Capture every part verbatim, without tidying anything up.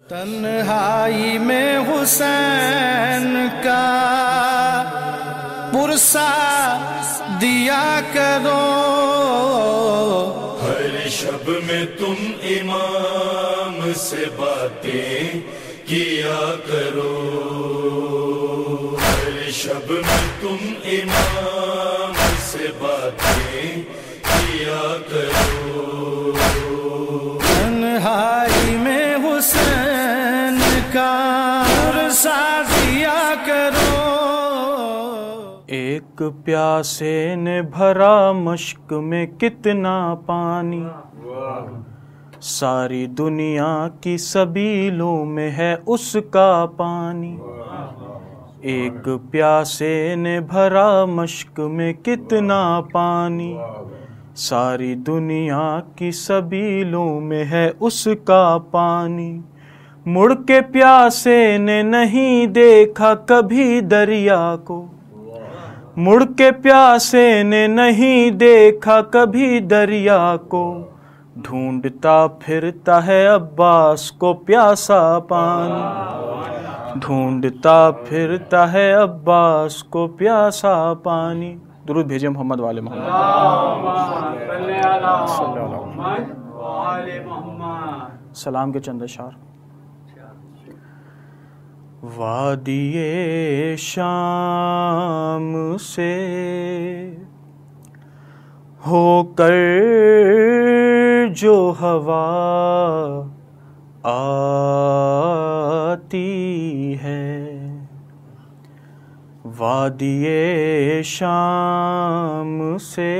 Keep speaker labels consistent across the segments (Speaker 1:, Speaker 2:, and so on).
Speaker 1: تنہائی میں حسین کا پرسہ دیا کرو،
Speaker 2: ہر شب میں تم امام سے باتیں کیا کرو، ہر شب میں تم امام سے باتیں کیا کرو،
Speaker 1: تنہائی میں حسین کا پرسہ دیا کرو۔
Speaker 3: ایک پیاسے نے بھرا مشک میں کتنا پانی، ساری دنیا کی سبیلوں میں ہے اس کا پانی۔ ایک پیاسے نے بھرا مشک میں کتنا پانی، ساری دنیا کی سبیلوں میں ہے اس کا پانی۔ مڑ کے پیاسے نے نہیں دیکھا کبھی دریا کو، مڑ کے پیاسے نے نہیں دیکھا کبھی دریا کو، ڈھونڈتا پھرتا ہے عباس کو پیاسا پانی، ڈھونڈتا پھرتا ہے عباس کو پیاسا پانی۔ درود بھیجیں محمد والے محمد۔ سلام کے چند اشعار۔ وادی شام سے ہو کر جو ہوا آتی ہے، وادی شام سے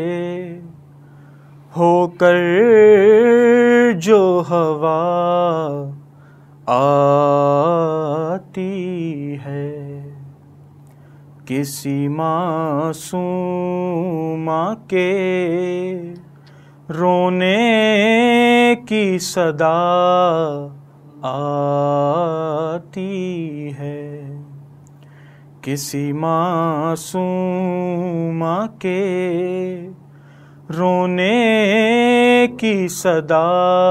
Speaker 3: ہو کر جو ہوا آتی ہے، کسی معصومہ کے رونے کی صدا آتی ہے، کسی معصومہ کے رونے کی صدا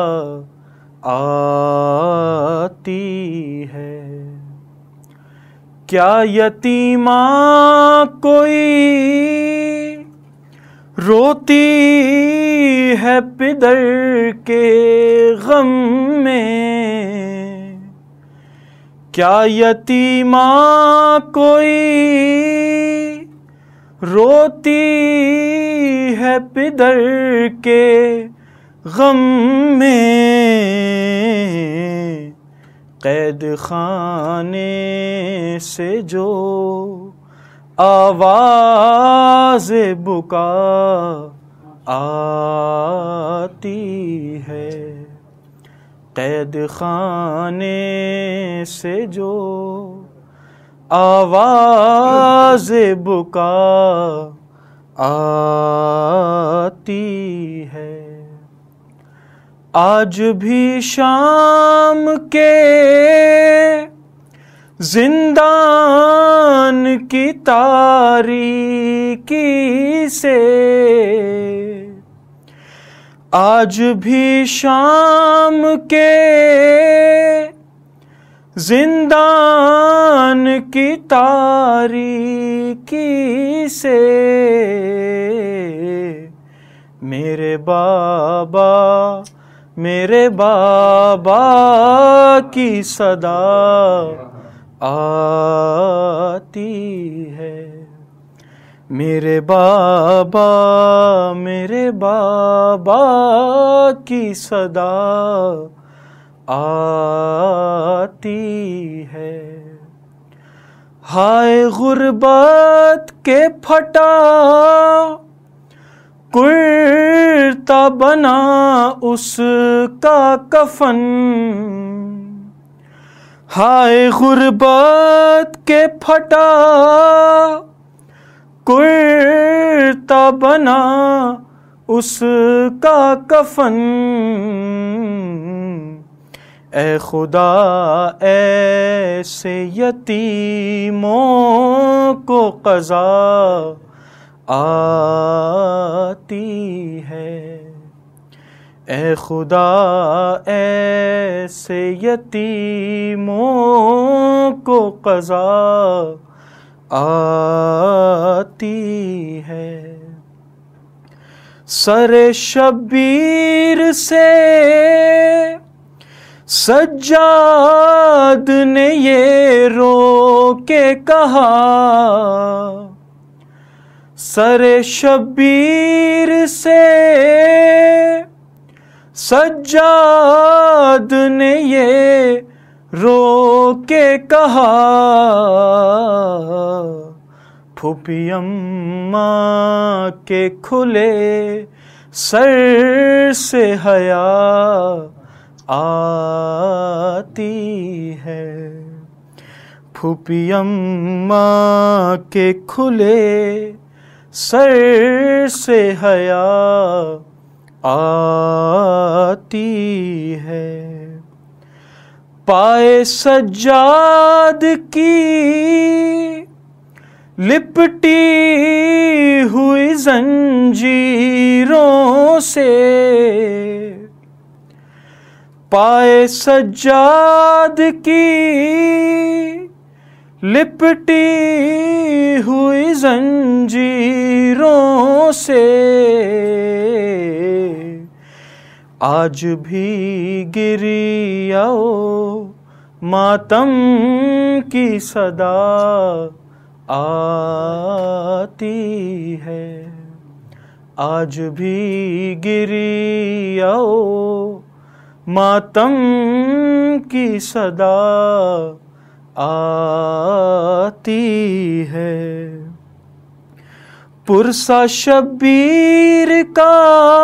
Speaker 3: آتی ہے۔ کیا یتیمہ کوئی روتی ہے پدر کے غم میں، کیا یتیمہ کوئی روتی ہے پدر کے غم میں، قید خانے سے جو آواز بکا آتی ہے، قید خانے سے جو آواز بکا آتی ہے۔ آج بھی شام کے زندان کی تاریکی سے، آج بھی شام کے زندان کی تاریکی سے، میرے بابا میرے بابا کی صدا آتی ہے، میرے بابا میرے بابا کی صدا آتی ہے۔ ہائے غربت کے پھٹا کرتا بنا اس کا کفن، ہائے غربت کے پھٹا کرتا بنا اس کا کفن، اے خدا ایسے یتیموں کو قضا آتی ہے، اے خدا ایسے یتیموں کو قضا آتی ہے، سر شبیر سے سجاد نے یہ رو کے کہا، سر شبیر سے سجاد نے یہ رو کے کہا، پھوپھی اماں کے کھلے سر سے حیا آتی ہے، پھوپھی اماں کے کھلے سر سے حیا آتی ہے، پائے سجاد کی لپٹی ہوئی زنجیروں سے، پائے سجاد کی لپٹی ہوئی زنجیروں سے، آج بھی گریہ و ماتم کی صدا آتی ہے، آج بھی گریہ و ماتم کی صدا آتی ہے، پرسہ شبیر کا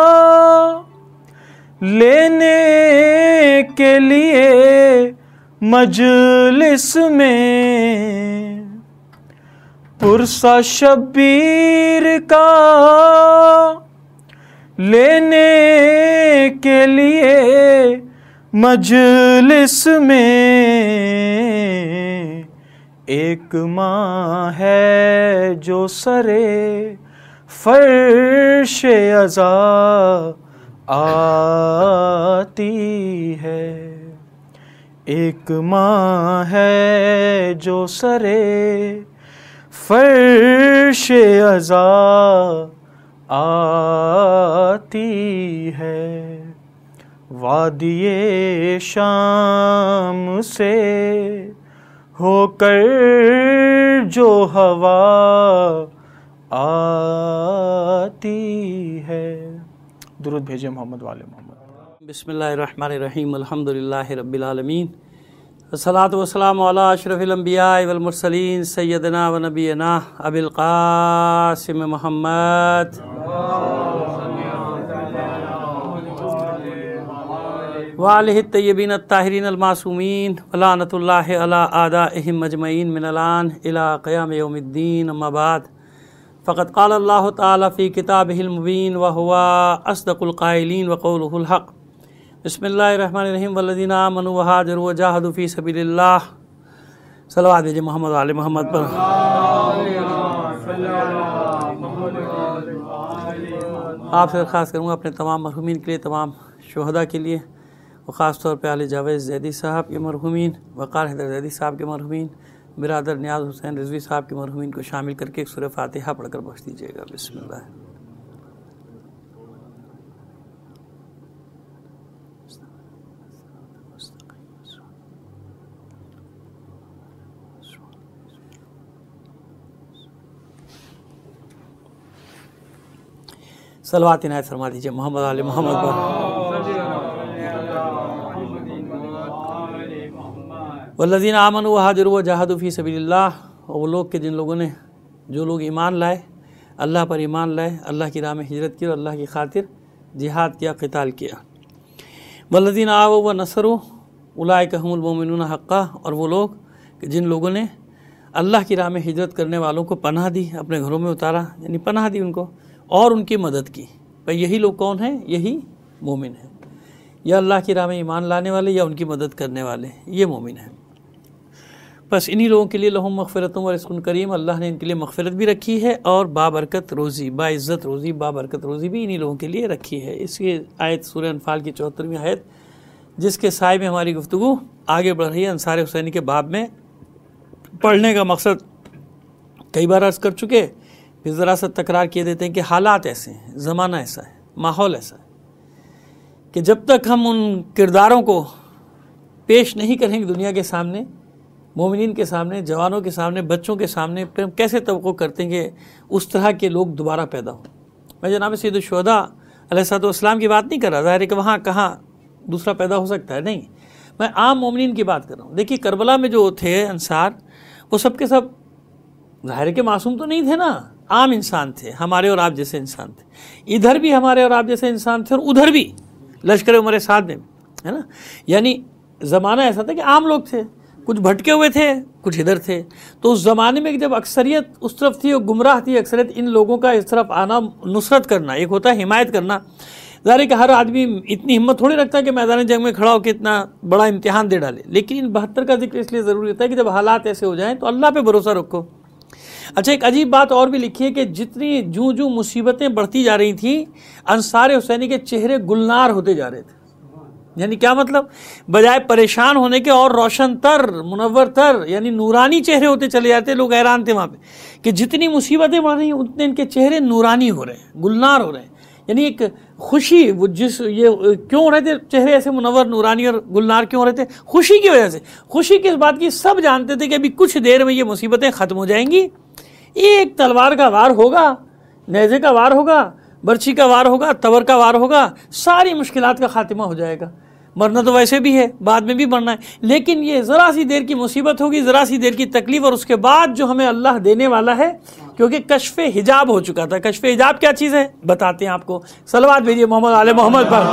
Speaker 3: لینے کے لیے مجلس میں، پرسہ شبیر کا لینے کے لیے مجلس میں، ایک ماں ہے جو سرے فرش عزا آتی ہے، ایک ماں ہے جو سرے فرش عزا آتی ہے، وادی شام سے ہو کر جو ہوا آتی ہے۔ درود بھیجے محمد والے محمد۔
Speaker 4: بسم اللہ الرحمن الرحیم، الحمدللہ رب العالمین، والصلاة والسلام علی اشرف الانبیاء والمرسلین، سیدنا و نبینا ابی القاسم محمد وآلہ الطیبین الطاہرین المعصومین، ولعنۃ اللہ علی اعدائہم اجمعین من الآن الی قیام یوم الدین، اما بعد، فقد قال اللہ تعالی فی کتابہ المبین وہو اصدق القائلین وقولہ الحق۔ بسم اللہ الرحمن الرحیم، والذین آمنوا وہاجروا وجاہدوا فی سبیل اللہ۔ صلوات بھیجے محمد وآل محمد پر۔ آپ سے درخواست کروں گا اپنے تمام مرحومین کے لیے، تمام شہداء کے لیے، اور خاص طور پہ علی جاوید زیدی صاحب کے مرحومین، وقار حیدر زیدی صاحب کے مرحومین، برادر نیاز حسین رضوی صاحب کے مرحومین کو شامل کر کے ایک سورہ فاتحہ پڑھ کر بخش دیجیے گا۔ بسم اللہ۔ صلوات عنایت فرما دیجیے محمد علی محمد پر۔ والذین آمنوا وہاجروا وجاہدوا فی سبیل اللہ، اور وہ لوگ کہ جن لوگوں نے، جو لوگ ایمان لائے، اللہ پر ایمان لائے، اللہ کی راہ میں ہجرت کی اور اللہ کی خاطر جہاد کیا، قتال کیا۔ والذین آووا ونصروا اولئک هم المؤمنون حقا، اور وہ لوگ کہ جن لوگوں نے اللہ کی راہ میں ہجرت کرنے والوں کو پناہ دی، اپنے گھروں میں اتارا، یعنی پناہ دی ان کو اور ان کی مدد کی۔ بھئی یہی لوگ کون ہیں؟ یہی مومن ہیں، یا اللہ کی راہ میں ایمان لانے والے یا ان کی مدد کرنے والے، یہ مومن ہیں۔ بس انہی لوگوں کے لیے لہم مغفرۃ و رزق کریم، اللہ نے ان کے لیے مغفرت بھی رکھی ہے اور بابرکت روزی، باعزت روزی، بابرکت روزی بھی انہی لوگوں کے لیے رکھی ہے۔ اس کی آیت سورہ انفال کی چوہترویں آیت، جس کے سائے میں ہماری گفتگو آگے بڑھ رہی ہے، انصار حسینی کے باب میں پڑھنے کا مقصد کئی بار عرض کر چکے، پھر ذرا سا تکرار کیے دیتے ہیں کہ حالات ایسے ہیں، زمانہ ایسا ہے، ماحول ایسا ہے کہ جب تک ہم ان کرداروں کو پیش نہیں کریں گے دنیا کے سامنے، مومنین کے سامنے، جوانوں کے سامنے، بچوں کے سامنے، پھر ہم کیسے توقع کرتے ہیں کہ اس طرح کے لوگ دوبارہ پیدا ہوں۔ میں جناب سید الشہداء علیہ الصلوۃ والسلام کی بات نہیں کر رہا، ظاہر ہے کہ وہاں کہاں دوسرا پیدا ہو سکتا ہے، نہیں، میں عام مومنین کی بات کر رہا ہوں۔ دیکھیے کربلا میں جو تھے انصار، وہ سب کے سب ظاہر ہے کہ معصوم تو نہیں تھے نا، عام انسان تھے، ہمارے اور آپ جیسے انسان تھے، ادھر بھی ہمارے اور آپ جیسے انسان تھے اور ادھر بھی لشکر عمر سعد میں، ہے نا، یعنی زمانہ ایسا تھا کہ عام لوگ تھے، کچھ بھٹکے ہوئے تھے، کچھ ادھر تھے۔ تو اس زمانے میں جب اکثریت اس طرف تھی اور گمراہ تھی، اکثریت ان لوگوں کا اس طرف آنا، نصرت کرنا، ایک ہوتا ہے حمایت کرنا۔ ظاہر ہے کہ ہر آدمی اتنی ہمت تھوڑی رکھتا ہے کہ میدان جنگ میں کھڑا ہو کے اتنا بڑا امتحان دے ڈالے، لیکن ان بہتر کا ذکر اس لیے ضروری ہوتا ہے کہ جب حالات ایسے ہو جائیں تو اللہ پہ بھروسہ رکھو۔ اچھا، ایک عجیب بات اور بھی لکھی ہے کہ جتنی جوں جوں مصیبتیں بڑھتی جا رہی تھیں، انصار حسینی کے چہرے گلنار ہوتے جا رہے تھے۔ یعنی کیا مطلب؟ بجائے پریشان ہونے کے اور روشن تر، منور تر، یعنی نورانی چہرے ہوتے چلے جاتے۔ لوگ حیران تھے وہاں پہ کہ جتنی مصیبتیں بڑھ رہی ہیں اتنے ان کے چہرے نورانی ہو رہے ہیں، گلنار ہو رہے ہیں، یعنی ایک خوشی، وہ جس یہ کیوں ہو رہے تھے چہرے ایسے منور، نورانی اور گلنار کیوں ہو رہے تھے؟ خوشی کی وجہ سے۔ خوشی کس بات کی؟ سب جانتے تھے کہ ابھی کچھ دیر میں یہ مصیبتیں ختم ہو جائیں گی، ایک تلوار کا وار ہوگا، نیزے کا وار ہوگا، برچھی کا وار ہوگا، تور کا وار ہوگا، ساری مشکلات کا خاتمہ ہو جائے گا۔ مرنا تو ویسے بھی ہے، بعد میں بھی مرنا ہے، لیکن یہ ذرا سی دیر کی مصیبت ہوگی، ذرا سی دیر کی تکلیف، اور اس کے بعد جو ہمیں اللہ دینے والا ہے، کیونکہ کشف حجاب ہو چکا تھا۔ کشف حجاب کیا چیز ہے بتاتے ہیں آپ کو، صلوات بھیجیے محمد آل محمد پر۔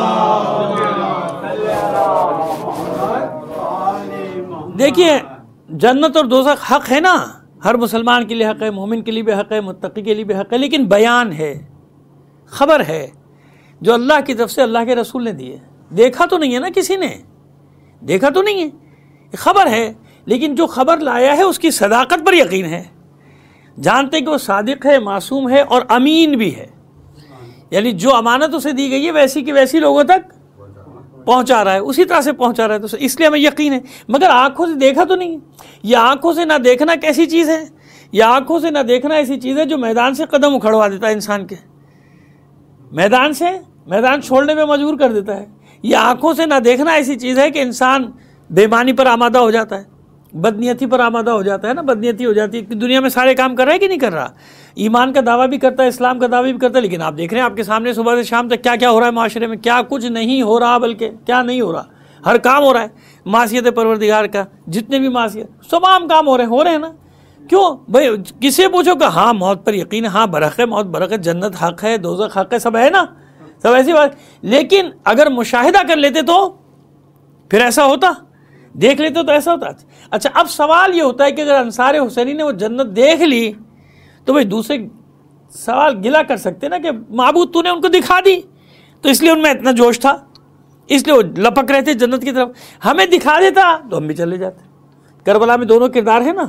Speaker 4: دیکھیے جنت اور دوزخ حق ہے نا، ہر مسلمان کے لیے حق ہے، مومن کے لیے بھی حق ہے، متقی کے لیے بھی حق ہے، لیکن بیان ہے، خبر ہے جو اللہ کی طرف سے اللہ کے رسول نے دی ہے۔ دیکھا تو نہیں ہے نا کسی نے، دیکھا تو نہیں ہے، خبر ہے، لیکن جو خبر لایا ہے اس کی صداقت پر یقین ہے، جانتے کہ وہ صادق ہے، معصوم ہے اور امین بھی ہے، یعنی جو امانت اسے دی گئی ہے ویسی کی ویسی لوگوں تک پہنچا رہا ہے، اسی طرح سے پہنچا رہا ہے، تو اس لیے ہمیں یقین ہے۔ مگر آنکھوں سے دیکھا تو نہیں ہے۔ یہ آنکھوں سے نہ دیکھنا کیسی چیز ہے؟ یہ آنکھوں سے نہ دیکھنا ایسی چیز ہے جو میدان سے قدم اکھڑوا دیتا ہے انسان کے، میدان سے میدان چھوڑنے پہ مجبور کر دیتا ہے۔ یہ آنکھوں سے نہ دیکھنا ایسی چیز ہے کہ انسان بے ایمانی پر آمادہ ہو جاتا ہے، بدنیتی پر آمادہ ہو جاتا ہے نا، بدنیتی ہو جاتی ہے کہ دنیا میں سارے کام کر رہا ہے کہ نہیں کر رہا، ایمان کا دعویٰ بھی کرتا ہے، اسلام کا دعویٰ بھی کرتا ہے، لیکن آپ دیکھ رہے ہیں آپ کے سامنے صبح سے شام تک کیا کیا ہو رہا ہے معاشرے میں، کیا کچھ نہیں ہو رہا، بلکہ کیا نہیں ہو رہا، ہر کام ہو رہا ہے معصیت پروردگار کا، جتنے بھی معصیت تمام کام ہو رہے ہیں ہو رہے ہیں نا۔ کیوں بھائی؟ کسے پوچھو کہ ہاں موت پر یقین ہے، ہاں برحق ہے، موت برحق ہے، جنت حق ہے، دوزخ حق ہے، سب ہے نا، سب ایسی بات۔ لیکن اگر مشاہدہ کر لیتے تو پھر ایسا ہوتا، دیکھ لیتے تو ایسا ہوتا۔ اچھا، اب سوال یہ ہوتا ہے کہ اگر انصار حسینی نے وہ جنت دیکھ لی تو بھائی دوسرے سوال گلا کر سکتے نا کہ معبود تو نے ان کو دکھا دی، تو اس لیے ان میں اتنا جوش تھا، اس لیے وہ لپک رہے تھے جنت کی طرف، ہمیں دکھا دیتا تو ہم بھی چلے جاتے۔ کربلا میں دونوں کردار ہیں نا۔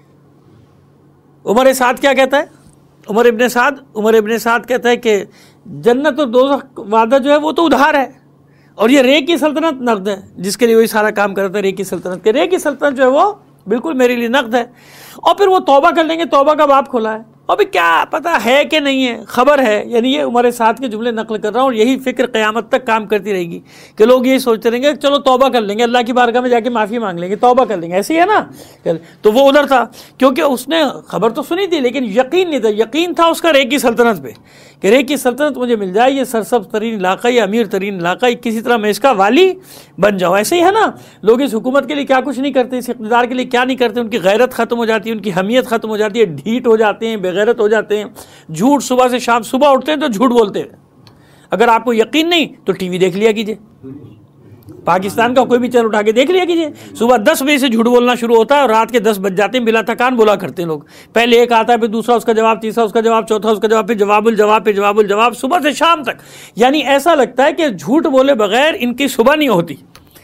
Speaker 4: عمر سعد کیا کہتا ہے؟ عمر ابن سعد عمر ابن سعد کہتا ہے کہ جنت اور دوزخ وعدہ جو ہے وہ تو ادھار ہے، اور یہ رے کی سلطنت نقد ہے، جس کے لیے وہی سارا کام کرتا ہے رے کی سلطنت کے، رے کی سلطنت جو ہے وہ بالکل میرے لیے نقد ہے۔ اور پھر وہ توبہ کر لیں گے، توبہ کا باب کھولا ہے، ابھی کیا پتہ ہے کہ نہیں ہے، خبر ہے۔ یعنی یہ عمر سعد کے جملے نقل کر رہا ہوں، اور یہی فکر قیامت تک کام کرتی رہے گی کہ لوگ یہی سوچتے رہیں گے چلو توبہ کر لیں گے، اللہ کی بارگاہ میں جا کے معافی مانگ لیں گے، توبہ کر لیں گے، ایسے ہی ہے نا۔ تو وہ ادھر تھا کیونکہ اس نے خبر تو سنی تھی لیکن یقین نہیں تھا، یقین تھا اس کا رے کی سلطنت پہ کہ رے کی سلطنت مجھے مل جائے، یہ سرسبز ترین علاقہ، یہ امیر ترین علاقہ، کسی طرح میں اس کا والی بن جاؤ۔ ایسے ہی ہے نا، لوگ اس حکومت کے لیے کیا کچھ نہیں کرتے، اس اقتدار کے لیے کیا نہیں کرتے، ان کی غیرت ختم ہو جاتی ہے، ان کی حمیت ختم ہو جاتی ہے، ڈھیٹ ہو جاتے ہیں، بے غیرت ہو جاتے ہیں، جھوٹ صبح سے شام، صبح اٹھتے ہیں تو جھوٹ بولتے ہیں۔ اگر آپ کو یقین نہیں تو ٹی وی دیکھ لیا کیجیے، پاکستان کا کوئی بھی چینل اٹھا کے دیکھ لیا کیجیے، صبح دس بجے سے جھوٹ بولنا شروع ہوتا ہے اور رات کے دس بج جاتے ہیں، بلا تھکان بولا کرتے ہیں لوگ، پہلے ایک آتا ہے پھر دوسرا اس کا جواب، تیسرا اس کا جواب، چوتھا اس کا جواب، پھر جواب الجواب پہ جواب الجواب، صبح سے شام تک۔ یعنی ایسا لگتا ہے کہ جھوٹ بولے بغیر ان کی صبح نہیں ہوتی،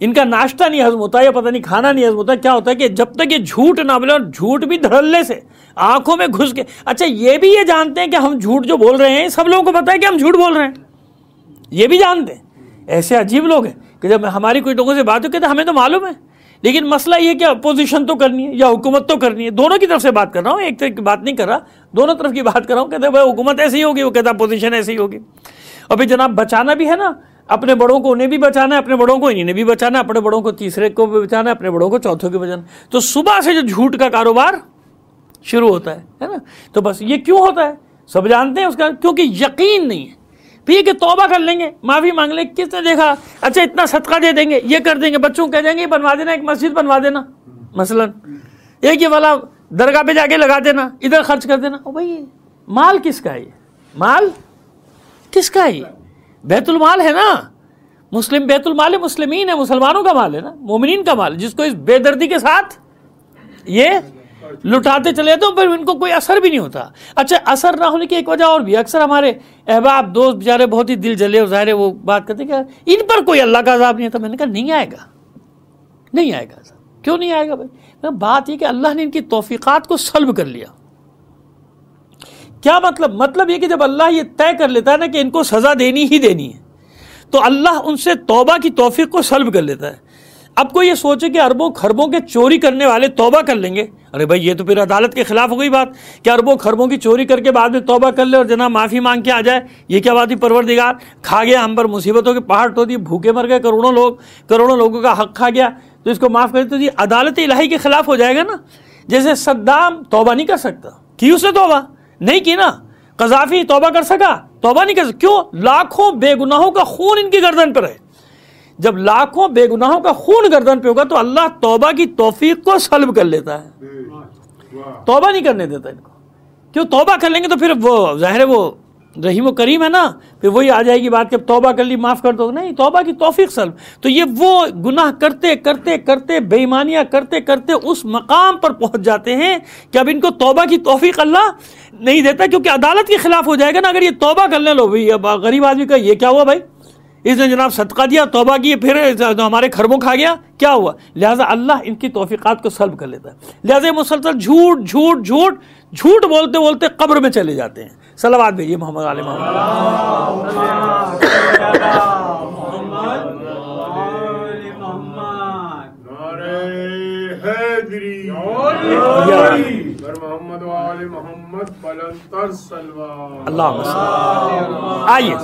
Speaker 4: ان کا ناشتہ نہیں ہضم ہوتا یا پتہ نہیں کھانا نہیں ہضم ہوتا. کیا ہوتا ہے کہ جب تک یہ جھوٹ نہ بولے, اور جھوٹ بھی دھڑلے سے آنکھوں میں گھس کے. اچھا یہ بھی یہ جانتے ہیں کہ ہم جھوٹ جو بول رہے ہیں سب لوگوں کو پتہ ہے کہ ہم جھوٹ بول رہے ہیں, یہ بھی جانتے ہیں. ایسے عجیب لوگ ہیں کہ جب ہماری کوئی لوگوں سے بات ہو کہتے ہیں ہمیں تو معلوم ہے, لیکن مسئلہ یہ کہ اپوزیشن تو کرنی ہے یا حکومت تو کرنی ہے. دونوں کی طرف سے بات کر رہا ہوں, ایک طرف کی بات نہیں کر رہا, دونوں طرف کی بات کر رہا ہوں. کہتے ہیں بھائی حکومت ایسی ہی ہوگی, وہ کہتا ہے اپوزیشن ایسی ہی ہوگی. اور پھر جناب بچانا بھی ہے نا, اپنے بڑوں کو انہیں بھی بچانا ہے, اپنے بڑوں کو انہیں بھی بچانا ہے, اپنے بڑوں کو تیسرے کو بھی بچانا ہے, اپنے بڑوں کو چوتھوں کو بچانا. تو صبح سے جو جھوٹ کا کاروبار شروع ہوتا ہے نا, تو بس یہ کیوں ہوتا ہے سب جانتے ہیں اس کا, کیونکہ یقین نہیں ہے. پھر یہ کہ توبہ کر لیں گے, معافی مانگ لیں, کس نے دیکھا, اچھا اتنا صدقہ دے دیں گے, یہ کر دیں گے, بچوں کو کہہ دیں گے بنوا دینا, ایک مسجد بنوا دینا مثلا, ایک یہ والا درگاہ پہ جا کے لگا دینا, ادھر خرچ کر دینا. او بھائی مال کس کا ہے, یہ مال کس کا ہے, یہ بیت المال ہے نا, مسلم بیت المال مسلمین ہے, مسلمانوں کا مال ہے نا, مومنین کا مال, جس کو اس بے دردی کے ساتھ یہ لٹاتے چلے تو پھر ان کو کوئی اثر بھی نہیں ہوتا. اچھا اثر نہ ہونے کی ایک وجہ اور بھی, اکثر ہمارے احباب دوست بیچارے بہت ہی دل جلے اور ظاہر ہے وہ بات کرتے کہ ان پر کوئی اللہ کا عذاب نہیں ہے. تو میں نے کہا نہیں آئے گا, نہیں آئے گا. کیوں نہیں آئے گا بھائی؟ بات یہ کہ اللہ نے ان کی توفیقات کو سلب کر لیا. کیا مطلب؟ مطلب یہ کہ جب اللہ یہ طے کر لیتا ہے نا کہ ان کو سزا دینی ہی دینی ہے, تو اللہ ان سے توبہ کی توفیق کو سلب کر لیتا ہے. اب کوئی یہ سوچے کہ اربوں خربوں کے چوری کرنے والے توبہ کر لیں گے, ارے بھائی یہ تو پھر عدالت کے خلاف ہو گئی بات کہ اربوں خربوں کی چوری کر کے بعد میں توبہ کر لے اور جناب معافی مانگ کے آ جائے. یہ کیا بات ہے؟ پروردگار کھا گیا ہم پر مصیبتوں کے پہاڑ تو دی, بھوکے مر گئے کروڑوں لوگ, کروڑوں لوگوں کا حق کھا گیا, تو اس کو معاف کر. تو یہ عدالت الہی کے خلاف ہو جائے گا نا. جیسے صدام توبہ نہیں کر سکتا, کی اس نے توبہ نہیں کی نا. قذافی توبہ کر سکا؟ توبہ نہیں کر سکا. کیوں؟ لاکھوں بے گناہوں کا خون ان کی گردن پر ہے. جب لاکھوں بے گناہوں کا خون گردن پہ ہوگا تو اللہ توبہ کی توفیق کو سلب کر لیتا ہے, توبہ نہیں کرنے دیتا ان کو. کیوں؟ توبہ کر لیں گے تو پھر وہ ظاہر ہے وہ رحیم و کریم ہے نا, پھر وہی آ جائے گی بات کہ توبہ کر لی معاف کر دو. نہیں, توبہ کی توفیق سلب. تو یہ وہ گناہ کرتے کرتے کرتے بے ایمانیاں کرتے کرتے اس مقام پر پہنچ جاتے ہیں کہ اب ان کو توبہ کی توفیق اللہ نہیں دیتا, کیونکہ عدالت کے خلاف ہو جائے گا نا. اگر یہ توبہ کر لیں, لو بھائی اب غریب آدمی کا یہ کیا ہوا بھائی, اس نے جناب صدقہ دیا, توبہ کی, پھر ہمارے خربوں کھا گیا, کیا ہوا؟ لہٰذا اللہ ان کی توفیقات کو سلب کر لیتا ہے. لہٰذا مسلسل جھوٹ جھوٹ جھوٹ جھوٹ بولتے بولتے قبر میں چلے جاتے ہیں. صلوات بھیجیے محمد علی محمد. اللہ آئیے,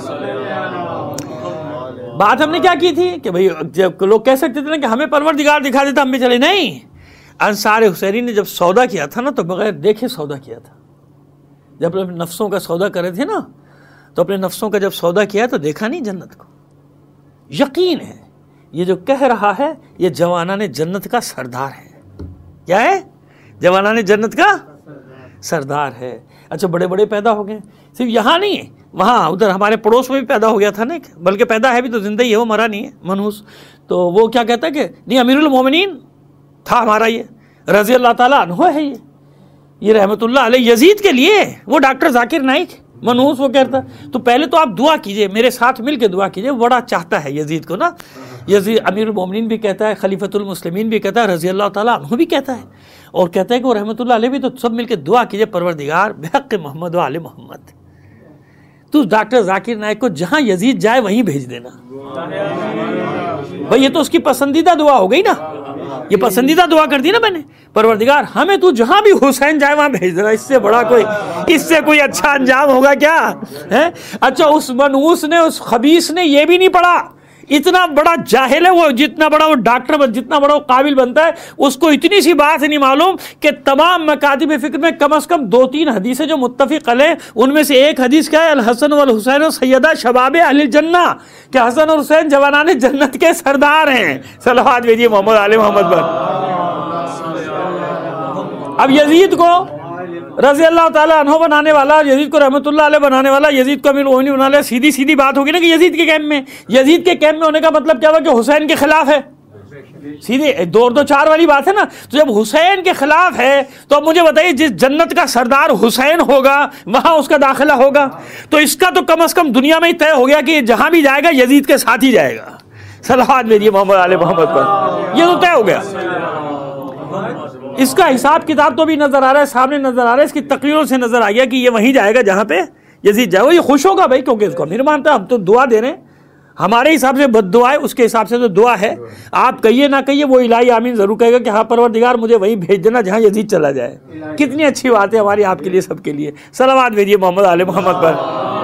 Speaker 4: بات ہم نے کیا کی تھی کہ بھئی جب لوگ کہہ سکتے تھے نا کہ ہمیں پروردگار دکھا دیتا ہم بھی چلے. نہیں, انصار حسینی نے جب سودا کیا تھا نا تو بغیر دیکھے سودا کیا تھا. جب اپنے نفسوں کا سودا کرے تھے نا تو اپنے نفسوں کا جب سودا کیا تو دیکھا نہیں جنت کو. یقین ہے یہ جو کہہ رہا ہے یہ جوانان جنت کا سردار ہے. کیا ہے؟ جوانان جنت کا سردار ہے. اچھا بڑے بڑے پیدا ہو گئے, صرف یہاں نہیں ہے, وہاں ادھر ہمارے پڑوس میں بھی پیدا ہو گیا تھا نا, بلکہ پیدا ہے بھی تو زندہ ہی ہے, وہ مرا نہیں ہے, منحوس. تو وہ کیا کہتا ہے کہ نہیں امیر المومنین تھا ہمارا, یہ رضی اللہ تعالیٰ عنہ ہے, یہ یہ رحمت اللہ علیہ یزید کے لیے. وہ ڈاکٹر ذاکر نائک منحوس وہ کہتا. تو پہلے تو آپ دعا کیجئے, میرے ساتھ مل کے دعا کیجئے, بڑا چاہتا ہے یزید کو نا. یزید امیر المومنین بھی کہتا ہے, خلیفۃ المسلمین بھی کہتا ہے, رضی اللہ تعالیٰ عنہ بھی kehta ہے, اور کہتا ہے کہ وہ رحمت اللہ علیہ بھی. تو سب مل کے دعا کیجئے, پروردگار بحق محمد و آل محمد تو ڈاکٹر ذاکر نائک کو جہاں یزید جائے وہیں بھیج دینا. بھئی یہ تو اس کی پسندیدہ دعا ہو گئی نا, یہ پسندیدہ دعا کر دی نا میں نے, پروردگار ہمیں تو جہاں بھی حسین جائے وہاں بھیج دینا. اس سے بڑا کوئی, اس سے کوئی اچھا انجام ہوگا کیا ہے؟ اچھا اس منحوس نے, اس خبیث نے یہ بھی نہیں پڑھا, اتنا بڑا جاہل ہے وہ, جتنا بڑا وہ ڈاکٹر, جتنا بڑا وہ قابل بنتا ہے, اس کو اتنی سی بات نہیں معلوم کہ تمام مکاتب فکر میں کم از کم دو تین حدیثیں جو متفق علیہ, ان میں سے ایک حدیث کیا ہے, الحسن والحسین سیدہ شباب اہل الجنہ, کہ حسن اور حسین جوانان جنت کے سردار ہیں. صلوات بھیجیے محمد علی محمد پر. اب یزید کو رضی اللہ تعالیٰ عنہ بنانے والا, یزید کو رحمت اللہ علیہ بنانے والا, یزید کو امیر المومنین بنانے والا, سیدھی سیدھی بات ہوگی نا کہ یزید کے کیمپ میں, یزید کے کیمپ میں ہونے کا مطلب کیا ہوا کہ حسین کے خلاف ہے. سیدھی دو دو چار والی بات ہے نا. تو جب حسین کے خلاف ہے تو اب مجھے بتائیے, جس جنت کا سردار حسین ہوگا وہاں اس کا داخلہ ہوگا, تو اس کا تو کم از کم دنیا میں ہی طے ہو گیا کہ جہاں بھی جائے گا یزید کے ساتھ ہی جائے گا. صلوات بھیجیے محمد آل محمد پر. یہ تو طے ہو گیا. اس کا حساب کتاب تو بھی نظر آ رہا ہے, سامنے نظر آ رہا ہے, اس کی تقریروں سے نظر آ گیا کہ یہ وہیں جائے گا جہاں پہ یزید جائے گا. یہ خوش ہوگا بھائی, کیونکہ اس کو امیر مانتا ہے. ہم تو دعا دے رہے ہیں, ہمارے حساب سے بد دعا ہے, اس کے حساب سے تو دعا ہے. آپ کہیے نہ کہیے وہ الہی آمین ضرور کہے گا کہ ہاں پروردگار مجھے وہیں بھیج دینا جہاں یزید چلا جائے. کتنی اچھی بات ہے ہماری, آپ کے لیے, سب کے لیے. صلوات بھیجیے محمد آل محمد پر.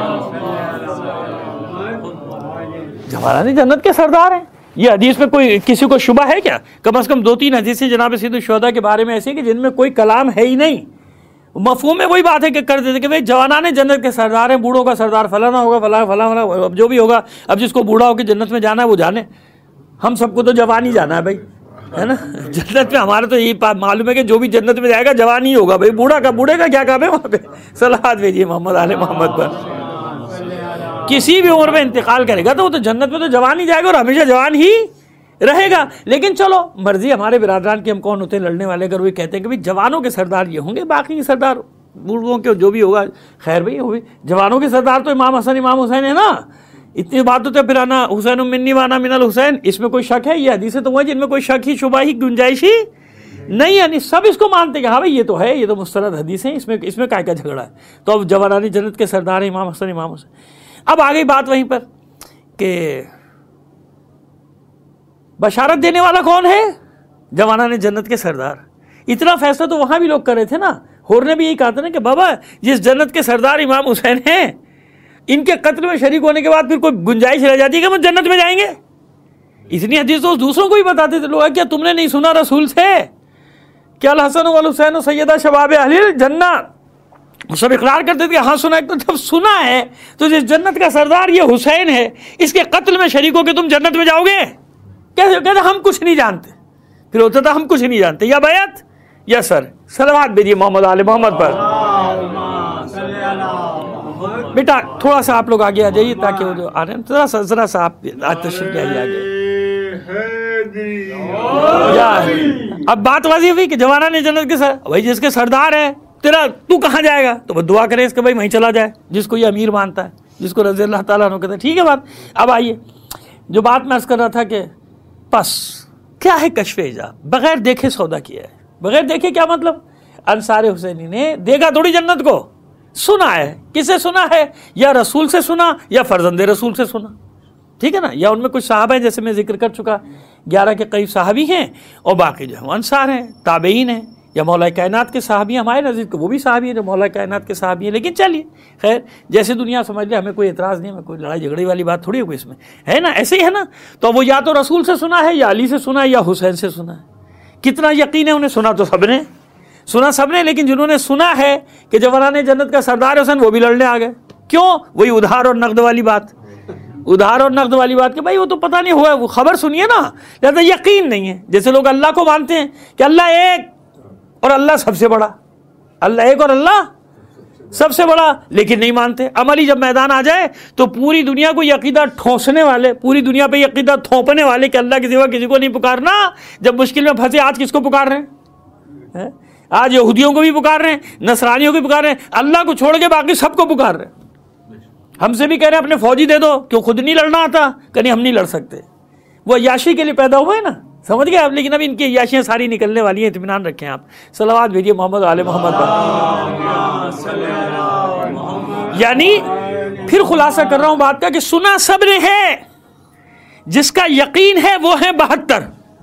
Speaker 4: جوانان جنت کے سردار ہیں. یہ حدیث میں کوئی کسی کو شبہ ہے کیا؟ کم از کم دو تین حدیثیں جناب سید الشہداء کے بارے میں ایسی ہیں کہ جن میں کوئی کلام ہے ہی نہیں. مفہوم میں وہی بات ہے کہ کر دیتے کہ بھائی جوانان جنت کے سردار ہیں, بوڑھوں کا سردار فلانا ہوگا, فلاں فلاں فلاں, اب جو بھی ہوگا. اب جس کو بوڑھا ہو کے جنت میں جانا ہے وہ جانے, ہم سب کو تو جوان ہی جانا ہے بھائی, ہے نا. جنت میں ہمارا تو یہی معلوم ہے کہ جو بھی جنت میں جائے گا جوان ہی ہوگا بھائی. بوڑھا کا بوڑھے کا کیا کام ہے وہاں پہ. صلوات بھیجیے محمد آل محمد پر. کسی بھی عمر میں انتقال کرے گا تو وہ تو جنت میں تو جوان ہی جائے گا اور ہمیشہ جوان ہی رہے گا. لیکن چلو مرضی ہمارے برادران کے, ہم کون ہوتے ہیں لڑنے والے. اگر وہ کہتے ہیں کہ بھائی جوانوں کے سردار یہ ہوں گے, باقی سردار بوڑھوں کے جو بھی ہوگا خیر بھائی ہوگی. جوانوں کے سردار تو امام حسن امام حسین ہے نا. اتنی بات تو پھر آنا حسین منی وانا من الحسین, اس میں کوئی شک ہے؟ یہ حدیثیں تو وہ جن میں کوئی شک ہی شبہ ہی گنجائش ہی نہیں. یعنی سب اس کو مانتے کہ ہاں بھائی یہ تو ہے, یہ تو مستند حدیث ہیں, اس میں اس میں کیا کیا جھگڑا ہے. تو اب جوانان جنت کے سردار ہیں امام حسن امام حسین. اب آ گئی بات وہیں پر کہ بشارت دینے والا کون ہے؟ جوانان جنت کے سردار. اتنا فیصلہ تو وہاں بھی لوگ کر رہے تھے نا. ہور نے بھی یہی کہا تھا نا کہ بابا جس جنت کے سردار امام حسین ہیں, ان کے قتل میں شریک ہونے کے بعد پھر کوئی گنجائش رہ جاتی ہے کہ ہم جنت میں جائیں گے. اتنی حدیث تو دوسروں کو ہی بتاتے تھے لوگ. کیا تم نے نہیں سنا رسول سے کہ الحسن والحسین سیدہ شباب اہل الجنہ؟ سب اقرار کرتے تھے ہاں سنا ہے. تو جب سنا ہے تو جس جنت کا سردار یہ حسین ہے, اس کے قتل میں شریک ہو کے تم جنت میں جاؤ گے؟ کیسے کہتے ہم کچھ نہیں جانتے. پھر ہوتا تھا ہم کچھ نہیں جانتے, یا بیعت یا سر. صلوات بھیجیے محمد آل محمد پر. بیٹا تھوڑا سا آپ لوگ آگے آ جائیے تاکہ وہ جو آ رہے ہیں ذرا سا ذرا سا آپ آج تشریف لے آئیے آگے. اب بات واضح ہوئی کہ جوانان جنت کے سر بھائی جس کے سردار ہے تیرا, تو کہاں جائے گا؟ تو بس دعا کرے اس کے بھائی وہیں چلا جائے جس کو یہ امیر مانتا ہے, جس کو رضی اللہ تعالیٰ عنہ کہتا ہے. ٹھیک ہے بات. اب آئیے جو بات میں عرض کر رہا تھا کہ پس کیا ہے کشف حجاب؟ بغیر دیکھے سودا کیا ہے. بغیر دیکھے کیا مطلب؟ انصار حسینی نے دیکھا تھوڑی جنت کو, سنا ہے. کس سے سنا ہے؟ یا رسول سے سنا یا فرزند رسول سے سنا. ٹھیک ہے نا. یا ان میں کچھ صحابہ ہیں جیسے میں ذکر کر چکا, گیارہ کے قریب صحابی ہیں, اور باقی جو ہے انصار ہیں, تابعین ہیں, یا مولا کائنات کے صحابی ہیں. ہمارے نزدیک وہ بھی صحابی ہیں جو مولا کائنات کے صحابی ہیں. لیکن چلیے خیر جیسے دنیا سمجھ لے, ہمیں کوئی اعتراض نہیں, ہمیں کوئی لڑائی جھگڑی والی بات تھوڑی ہے کوئی اس میں, ہے نا. ایسے ہی ہے نا. تو وہ یا تو رسول سے سنا ہے, یا علی سے سنا ہے, یا حسین سے سنا ہے. کتنا یقین ہے انہیں؟ سنا تو سب نے, سنا سب نے. لیکن جنہوں نے سنا ہے کہ جوانان جنت کا سردار حسین, وہ بھی لڑنے آ گئے. کیوں؟ وہی ادھار اور نقد والی بات. ادھار اور نقد والی بات کہ بھائی وہ تو پتہ نہیں ہوا ہے, وہ خبر سنیے نا. لہذا یقین نہیں ہے. جیسے لوگ اللہ کو مانتے ہیں کہ اللہ ایک اور اللہ سب سے بڑا, اللہ ایک اور اللہ سب سے بڑا, لیکن نہیں مانتے. عملی جب میدان آ جائے تو پوری دنیا کو یہ عقیدہ ٹھونسنے والے, پوری دنیا پہ یہ عقیدہ تھوپنے والے کہ اللہ کے سوا کسی کو نہیں پکارنا. جب مشکل میں پھنسے, آج کس کو پکار رہے ہیں؟ آج یہودیوں کو بھی پکار رہے ہیں, نصرانیوں کو بھی پکار رہے ہیں, اللہ کو چھوڑ کے باقی سب کو پکار رہے ہیں. ہم سے بھی کہہ رہے ہیں اپنے فوجی دے دو, کیوں خود نہیں لڑنا آتا؟ کہ نہیں ہم نہیں لڑ سکتے. وہ عیاشی کے لیے پیدا ہوئے نا, سمجھ گئے آپ. لیکن اب ان کی عیاشیاں ساری نکلنے والی ہیں, اطمینان رکھیں آپ. صلوات بھیجیے محمد آل محمد پر. یعنی پھر خلاصہ کر رہا ہوں بات کا کہ سنا سب نے ہے, جس کا یقین ہے وہ ہے بہتر.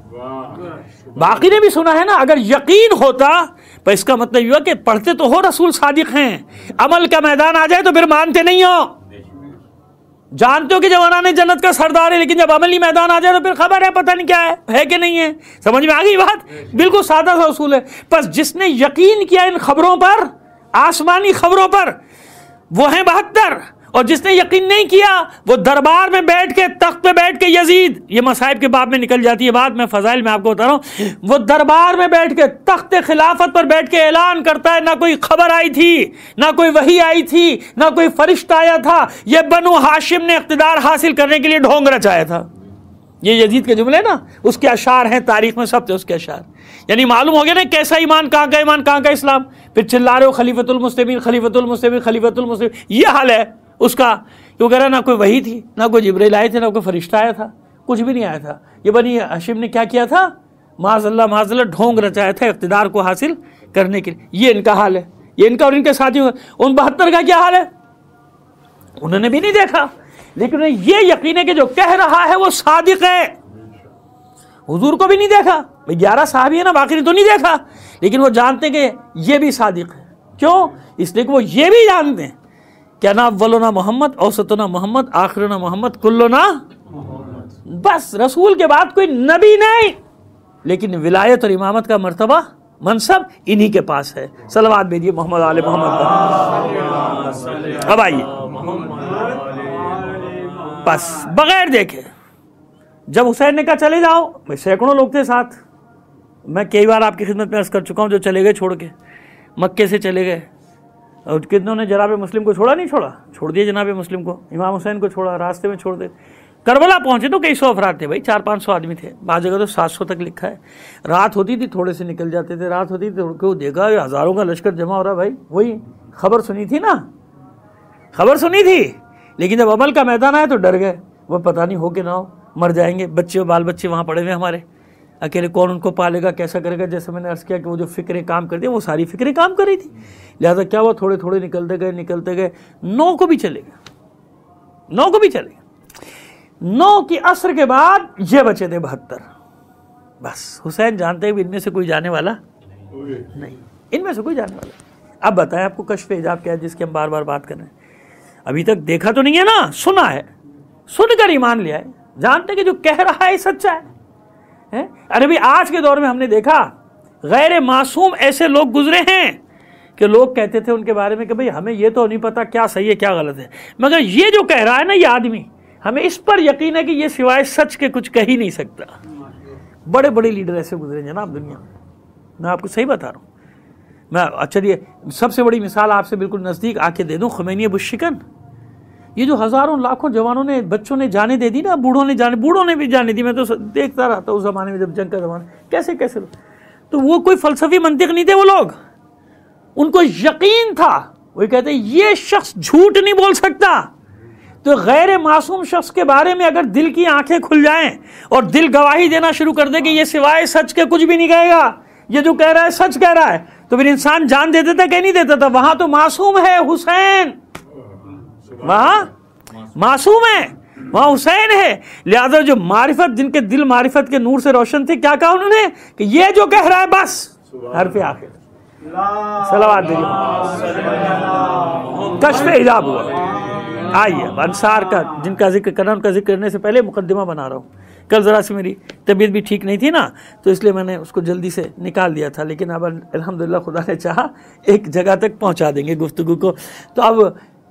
Speaker 4: باقی نے بھی سنا ہے نا. اگر یقین ہوتا تو اس کا مطلب یہ کہ پڑھتے تو ہو رسول صادق ہیں, عمل کا میدان آ جائے تو پھر مانتے نہیں ہو. جانتے ہو کہ جوانان جنت کا سردار ہے, لیکن جب عملی میدان آ جائے تو پھر خبر ہے پتہ نہیں کیا ہے, ہے کہ نہیں ہے. سمجھ میں آ گئی بات؟ بالکل سادہ سا اصول ہے. بس جس نے یقین کیا ان خبروں پر, آسمانی خبروں پر, وہ ہیں بہتر. اور جس نے یقین نہیں کیا وہ دربار میں بیٹھ کے, تخت پہ بیٹھ کے یزید, یہ مصائب کے باب میں نکل جاتی ہے بات, میں فضائل میں آپ کو بتا رہا ہوں. وہ دربار میں بیٹھ کے, تخت خلافت پر بیٹھ کے اعلان کرتا ہے نہ کوئی خبر آئی تھی, نہ کوئی وحی آئی تھی, نہ کوئی فرشتہ آیا تھا, یہ بنو ہاشم نے اقتدار حاصل کرنے کے لیے ڈھونگ رچایا تھا. یہ یزید کے جملے نا, اس کے اشعار ہیں, تاریخ میں سب تھے اس کے اشعار. یعنی معلوم ہو گیا نا کیسا ایمان, کہاں کا ایمان, کہاں کا اسلام. پھر چلا رہے ہو خلیفۃ المسلمین, خلیفۃ المسلمین, خلیفۃ المسلمین, یہ حال ہے اس کا. کیوں کہہ رہا نہ کوئی وحی تھی, نہ کوئی جبرائیل آئے تھے, نہ کوئی فرشتہ آیا تھا. کچھ بھی نہیں آیا تھا. یہ بنی ہاشم نے کیا کیا تھا؟ معاذ اللہ معاذ اللہ ڈھونگ رچایا تھا اقتدار کو حاصل کرنے کے لیے. یہ ان کا حال ہے, یہ ان کا اور ان کے ساتھیوں کا. ان بہتر کا کیا حال ہے؟ انہوں نے بھی نہیں دیکھا, لیکن انہیں یہ یقین ہے کہ جو کہہ رہا ہے وہ صادق ہے. حضور کو بھی نہیں دیکھا, بھئی گیارہ صحابی ہے نا, باقی نے تو نہیں دیکھا, لیکن وہ جانتے کہ یہ بھی صادق ہے. کیوں؟ اس لیے کہ وہ یہ بھی جانتے ہیں کہ نا اولنا محمد, اوسطنا محمد, آخرنا محمد, کلنا. بس رسول کے بعد کوئی نبی نہیں, لیکن ولایت اور امامت کا مرتبہ منصب انہی کے پاس ہے. صلوات بھیجیے محمد آل محمد پر. اب آئیے, بس بغیر دیکھے جب حسین نے کہا چلے جاؤ, میں سینکڑوں لوگ تھے ساتھ, میں کئی بار آپ کی خدمت میں عرض کر چکا ہوں, جو چلے گئے چھوڑ کے, مکے سے چلے گئے, اور کتنوں نے جناب مسلم کو چھوڑا؟ نہیں چھوڑا, چھوڑ دیے جناب مسلم کو, امام حسین کو چھوڑا, راستے میں چھوڑ دے. کربلا پہنچے تو کئی سو افراد تھے بھائی, چار پانچ سو آدمی تھے, بعض جگہ تو سات سو تک لکھا ہے. رات ہوتی تھی تھوڑے سے نکل جاتے تھے, رات ہوتی تھی تو دیکھا ہزاروں کا لشکر جمع ہو رہا. بھائی وہی خبر سنی تھی نا, خبر سنی تھی, لیکن جب عمل کا میدان آیا تو ڈر گئے. وہ پتہ نہیں ہو کہ نہ ہو, مر جائیں گے, بچے بال بچے وہاں پڑے ہوئے ہمارے, اکیلے کون ان کو پالے گا, کیسا کرے گا. جیسے میں نے عرض کیا کہ وہ جو فکریں کام کرتی ہیں وہ ساری فکریں کام کر رہی تھی, لہٰذا کیا وہ تھوڑے تھوڑے نکلتے گئے نکلتے گئے نو کو بھی چلے گئے, نو کو بھی چلے گئے. نو کی عصر کے بعد یہ بچے تھے بہتر. بس حسین جانتے ہیں ان میں سے کوئی جانے والا نہیں, ان میں سے کوئی جانے والا. اب بتائیں آپ کو کشف حجاب کیا ہے جس کی ہم بار بار بات کر رہے ہیں؟ ابھی تک دیکھا تو نہیں ہے نا, سنا ہے, سن کر ایمان لیا ہے, جانتے کہ جو کہہ رہا ہے سچا ہے. ارے بھی آج کے دور میں ہم نے دیکھا غیر معصوم ایسے لوگ گزرے ہیں کہ لوگ کہتے تھے ان کے بارے میں کہ بھئی ہمیں یہ تو نہیں پتا کیا صحیح ہے کیا غلط ہے, مگر یہ جو کہہ رہا ہے نا یہ آدمی, ہمیں اس پر یقین ہے کہ یہ سوائے سچ کے کچھ کہہ ہی نہیں سکتا. بڑے بڑے لیڈر ایسے گزرے جناب دنیا میں, میں آپ کو صحیح بتا رہا ہوں. میں اچھا یہ سب سے بڑی مثال آپ سے بالکل نزدیک آ کے دے دوں, خمینی ابو الشکن. یہ جو ہزاروں لاکھوں جوانوں نے بچوں نے جانے دے دی نا, بوڑھوں نے جانے بوڑھوں نے بھی جانے دی, میں تو دیکھتا رہا تھا اس زمانے میں جب جنگ کا زمانہ, کیسے کیسے. تو وہ کوئی فلسفی منطق نہیں تھے وہ لوگ, ان کو یقین تھا, وہ کہتے یہ شخص جھوٹ نہیں بول سکتا. تو غیر معصوم شخص کے بارے میں اگر دل کی آنکھیں کھل جائیں اور دل گواہی دینا شروع کر دے کہ یہ سوائے سچ کے کچھ بھی نہیں کہے گا, یہ جو کہہ رہا ہے سچ کہہ رہا ہے, تو پھر انسان جان دے دیتا کہ نہیں دیتا تھا. وہاں تو معصوم ہے حسین, وہاں معصوم ہے, وہاں حسین ہے. لہذا جو معرفت, جن کے دل معرفت کے نور سے روشن تھے, کیا کہا انہوں نے کہ یہ جو کہہ رہا ہے بس حرف آخر. صلوات دیجیے. کشف حجاب ہوا. آئیے انصار کا جن کا ذکر کرنا, ان کا ذکر کرنے سے پہلے مقدمہ بنا رہا ہوں. کل ذرا سی میری طبیعت بھی ٹھیک نہیں تھی نا, تو اس لیے میں نے اس کو جلدی سے نکال دیا تھا, لیکن اب الحمدللہ خدا نے چاہا ایک جگہ تک پہنچا دیں گے گفتگو کو. تو اب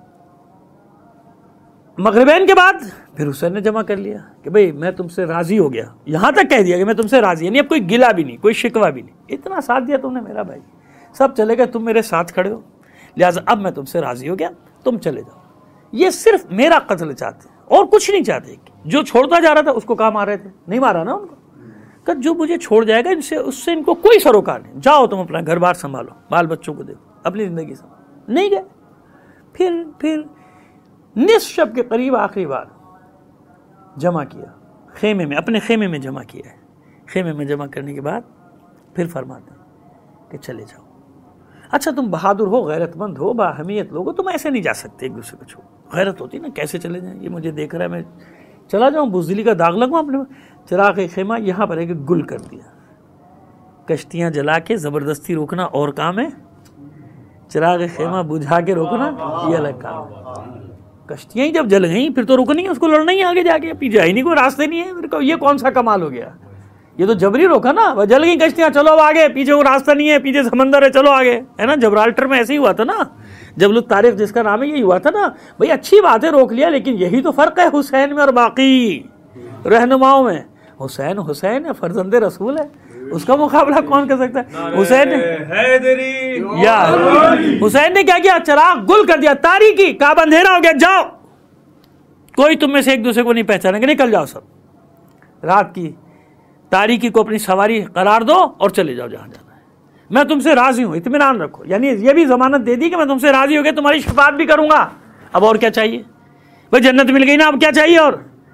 Speaker 4: مغربین کے بعد پھر حسین نے جمع کر لیا کہ بھئی میں تم سے راضی ہو گیا, یہاں تک کہہ دیا کہ میں تم سے راضی, یعنی اب کوئی گلہ بھی نہیں, کوئی شکوہ بھی نہیں. اتنا ساتھ دیا تم نے میرا بھائی, سب چلے گئے, تم میرے ساتھ کھڑے ہو, لہٰذا اب میں تم سے راضی ہو گیا, تم چلے جاؤ. یہ صرف میرا قتل چاہتے ہیں اور کچھ نہیں چاہتے. جو چھوڑتا جا رہا تھا اس کو کہاں مار رہے تھے؟ نہیں مارا نا ان کو, کہ جو مجھے چھوڑ جائے گا ان سے اس سے ان کو کوئی سروکار نہیں, جاؤ تم اپنا گھر بار سنبھالو, بال بچوں کو دیکھو, اپنی زندگی سنبھالو. نہیں گئے. پھر پھر نصف شب کے قریب آخری بار جمع کیا خیمے میں, اپنے خیمے میں جمع کیا ہے. خیمے میں جمع کرنے کے بعد پھر فرماتے ہیں کہ چلے جاؤ. اچھا تم بہادر ہو, غیرت مند ہو, باہمیت لوگ ہو, تم ایسے نہیں جا سکتے ایک دوسرے کو چھوڑ. غیرت ہوتی نا, کیسے چلے جائیں, یہ مجھے دیکھ رہا ہے میں چلا جاؤں, بزدلی کا داغ لگوں اپنے. چراغ خیمہ یہاں پر ہے کہ گل کر دیا, کشتیاں جلا کے زبردستی روکنا اور کام ہے, چراغ خیمہ بجھا کے روکنا یہ الگ کام ہے. کشتیاں ہی جب جل گئیں پھر تو رکنی ہے, اس کو لڑنا ہی آگے جا کے, پیچھے ہی نہیں, کوئی راستے نہیں ہے. پھر یہ کون سا کمال ہو گیا, یہ تو جبری روکا نا, وہ جل گئی کشتیاں, چلو اب آگے, پیچھے وہ راستہ نہیں ہے, پیچھے سمندر ہے, چلو آگے, ہے نا. جبرالٹر میں ایسے ہی ہوا تھا نا, جبل الطارق جس کا نام ہے, یہی ہوا تھا نا. بھئی اچھی بات ہے روک لیا, لیکن یہی تو فرق ہے حسین میں اور باقی رہنماؤں میں. حسین حسین ہے, فرزند رسول ہے, اس کا مقابلہ کون کر سکتا ہے؟ حسین نے یا حسین نے کیا کیا, چراغ گل کر دیا, تاریکی, کعب اندھیرا ہو گیا, جاؤ, کوئی تم میں سے ایک دوسرے کو نہیں پہچانے گا, نکل جاؤ سب. رات کی تاریکی کو اپنی سواری قرار دو اور چلے جاؤ جہاں جانا ہے. میں تم سے راضی ہوں, اطمینان رکھو. یعنی یہ بھی ضمانت دے دی کہ میں تم سے راضی ہو گیا, تمہاری شفاعت بھی کروں گا. اب اور کیا چاہیے؟ بھائی جنت مل گئی نا, اب کیا چاہیے اور؟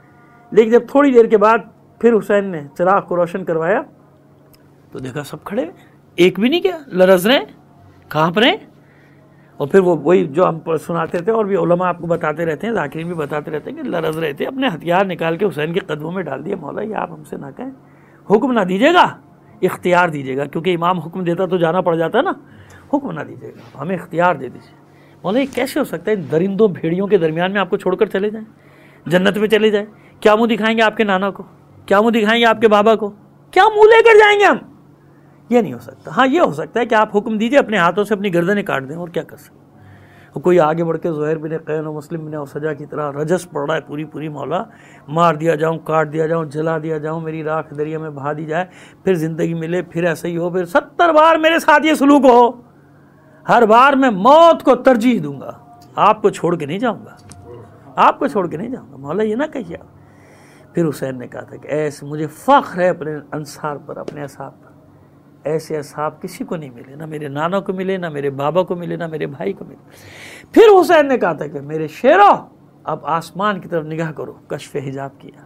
Speaker 4: لیکن جب تھوڑی دیر کے بعد پھر حسین نے چراغ کو روشن کروایا تو دیکھا سب کھڑے ہوئے، ایک بھی نہیں کیا، لرز رہے، کانپ رہے. اور پھر وہ وہی جو ہم سناتے تھے اور بھی علماء آپ کو بتاتے رہتے ہیں، ذاکرین بھی بتاتے رہتے ہیں کہ لرز رہے تھے، اپنے ہتھیار نکال کے حسین کے قدموں میں ڈال دیے. مولا یہ آپ ہم سے نہ کہیں، حکم نہ دیجیے گا، اختیار دیجیے گا، کیونکہ امام حکم دیتا تو جانا پڑ جاتا نا، حکم نہ دیجیے گا، ہمیں اختیار دے دیجیے. مولا یہ کیسے ہو سکتا ہے درندوں بھیڑیوں کے درمیان میں آپ کو چھوڑ کر چلے جائیں، جنت میں چلے جائیں؟ کیا منہ دکھائیں گے آپ کے نانا کو؟ کیا منہ دکھائیں گے آپ کے بابا کو؟ کیا منہ لے کر جائیں گے ہم؟ یہ نہیں ہو سکتا. ہاں یہ ہو سکتا ہے کہ آپ حکم دیجیے، اپنے ہاتھوں سے اپنی گردنیں کاٹ دیں، اور کیا کر سکتے. کوئی آگے بڑھ کے زہیر بن قین و مسلم بن اوسجا کی طرح رجس پڑ رہا ہے پوری پوری، مولا مار دیا جاؤں، کاٹ دیا جاؤں، جلا دیا جاؤں، میری راکھ دریا میں بہا دی جائے، پھر زندگی ملے، پھر ایسا ہی ہو، پھر ستر بار میرے ساتھ یہ سلوک ہو، ہر بار میں موت کو ترجیح دوں گا، آپ کو چھوڑ کے نہیں جاؤں گا، آپ کو چھوڑ کے نہیں جاؤں گا. مولا یہ نہ کہیے. پھر حسین نے کہا تھا کہ ایسے مجھے فخر ہے اپنے انصار پر، اپنے اصحاب پر، ایسے اصحاب کسی کو نہیں ملے، نہ میرے نانا کو ملے، نہ میرے بابا کو ملے، نہ میرے بھائی کو ملے. پھر حسین نے کہا تھا کہ میرے شیرو اب آسمان کی طرف نگاہ کرو. کشف حجاب کیا.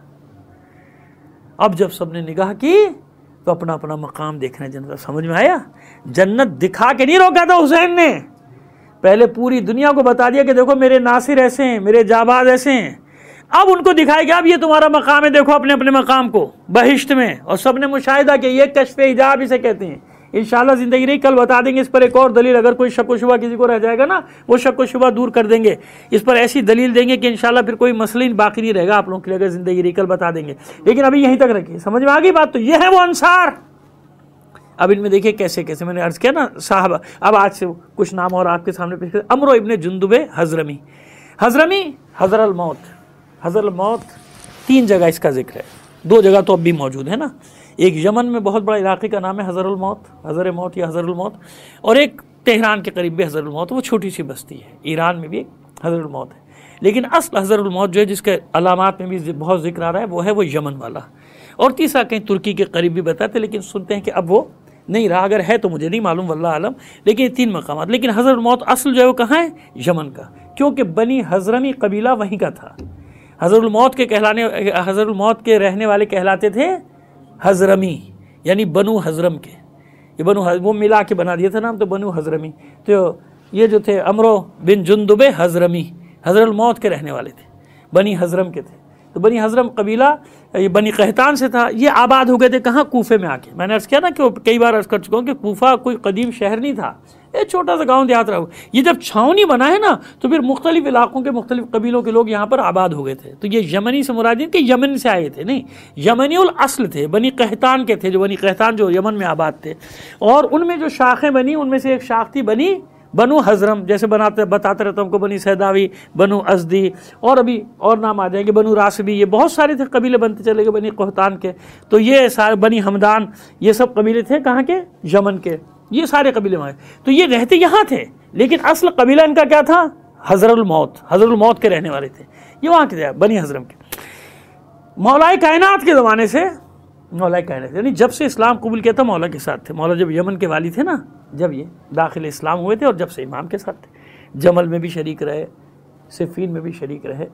Speaker 4: اب جب سب نے نگاہ کی تو اپنا اپنا مقام دیکھنا جنت. سمجھ میں آیا؟ جنت دکھا کے نہیں روکا تھا حسین نے، پہلے پوری دنیا کو بتا دیا کہ دیکھو میرے ناصر ایسے ہیں، میرے جاباز ایسے ہیں. اب ان کو دکھائے گا اب یہ تمہارا مقام ہے، دیکھو اپنے اپنے مقام کو بہشت میں. اور سب نے مشاہدہ کہ یہ کشف حجاب اسے کہتے ہیں. انشاءاللہ زندگی نہیں، کل بتا دیں گے اس پر ایک اور دلیل. اگر کوئی شک و شبہ کسی کو رہ جائے گا نا، وہ شک و شبہ دور کر دیں گے، اس پر ایسی دلیل دیں گے کہ انشاءاللہ پھر کوئی مسئلہ باقی نہیں رہے گا آپ لوگوں کے لیے. اگر زندگی رہی کل بتا دیں گے، لیکن ابھی یہیں تک رکھیے. سمجھ میں آ گئی بات؟ تو یہ ہے وہ انصار. اب ان میں دیکھیے کیسے کیسے میں نے عرض کیا نا صحابہ. اب آج سے کچھ نام اور آپ کے سامنے پیش کرتے. عمرو ابن جندب حضرمی. حضرمی حضر الموت. حضر الموت تین جگہ اس کا ذکر ہے، دو جگہ تو اب بھی موجود ہے نا. ایک یمن میں بہت بڑا علاقے کا نام ہے حضر الموت، حضر موت یا حضر الموت، اور ایک تہران کے قریب بھی حضر الموت. وہ چھوٹی سی بستی ہے، ایران میں بھی ایک حضر الموت ہے. لیکن اصل حضر الموت جو ہے جس کے علامات میں بھی بہت ذکر آ رہا ہے وہ ہے وہ یمن والا. اور تیسرا کہیں ترکی کے قریب بھی بتاتے، لیکن سنتے ہیں کہ اب وہ نہیں رہا. اگر ہے تو مجھے نہیں معلوم، واللہ عالم. لیکن یہ تین مقامات. لیکن حضر الموت اصل جو ہے وہ کہاں ہے؟ یمن کا، کیونکہ بنی حضرمی قبیلہ وہیں کا تھا. حضر الموت کے کہلانے حضر الموت کے رہنے والے کہلاتے تھے حضرمی، یعنی بنو حضرم کے. یہ بنو وہ ملا کے بنا دیا تھا نام، تو بنو حضرمی. تو یہ جو تھے عمرو بن جندب حضرمی حضر الموت کے رہنے والے تھے، بنی حضرم کے تھے. تو بنی حضرم قبیلہ یہ بنی قحطان سے تھا. یہ آباد ہو گئے تھے کہاں؟ کوفے میں آ کے. میں نے عرض کیا نا کہ کئی بار عرض کر چکا ہوں کہ کوفہ کوئی قدیم شہر نہیں تھا، ایک چھوٹا سا گاؤں دیہات رہا. یہ جب چھاؤنی بنا ہے نا تو پھر مختلف علاقوں کے مختلف قبیلوں کے لوگ یہاں پر آباد ہو گئے تھے. تو یہ یمنی سے مراد کہ یمن سے آئے تھے، نہیں، یمنی الاصل تھے، بنی قحطان کے تھے. جو بنی قحطان جو یمن میں آباد تھے، اور ان میں جو شاخیں بنی ان میں سے ایک شاخ تھی بنی بنو حضرم. جیسے بناتے بتاتے رہتا ہوں کو بنی سیداوی، بنو ازدی، اور ابھی اور نام آ جائیں گے، بنو راسبی. یہ بہت سارے تھے قبیلے بنتے چلے گئے بنی قحطان کے. تو یہ سارے بنی حمدان، یہ سب قبیلے تھے کہاں کے؟ یمن کے. یہ سارے قبیلے وہاں. تو یہ رہتے یہاں تھے، لیکن اصل قبیلہ ان کا کیا تھا؟ حضر الموت. حضر الموت کے رہنے والے تھے. یہ وہاں کے تھے بنی حضرم کے. مولا کائنات کے زمانے سے، مولا کائنات یعنی جب سے اسلام قبول کیا تھا مولا کے ساتھ تھے. مولا جب یمن کے والی تھے نا، جب یہ داخل اسلام ہوئے تھے، اور جب سے امام کے ساتھ تھے. جمل میں بھی شریک رہے، صفین میں بھی شریک رہے.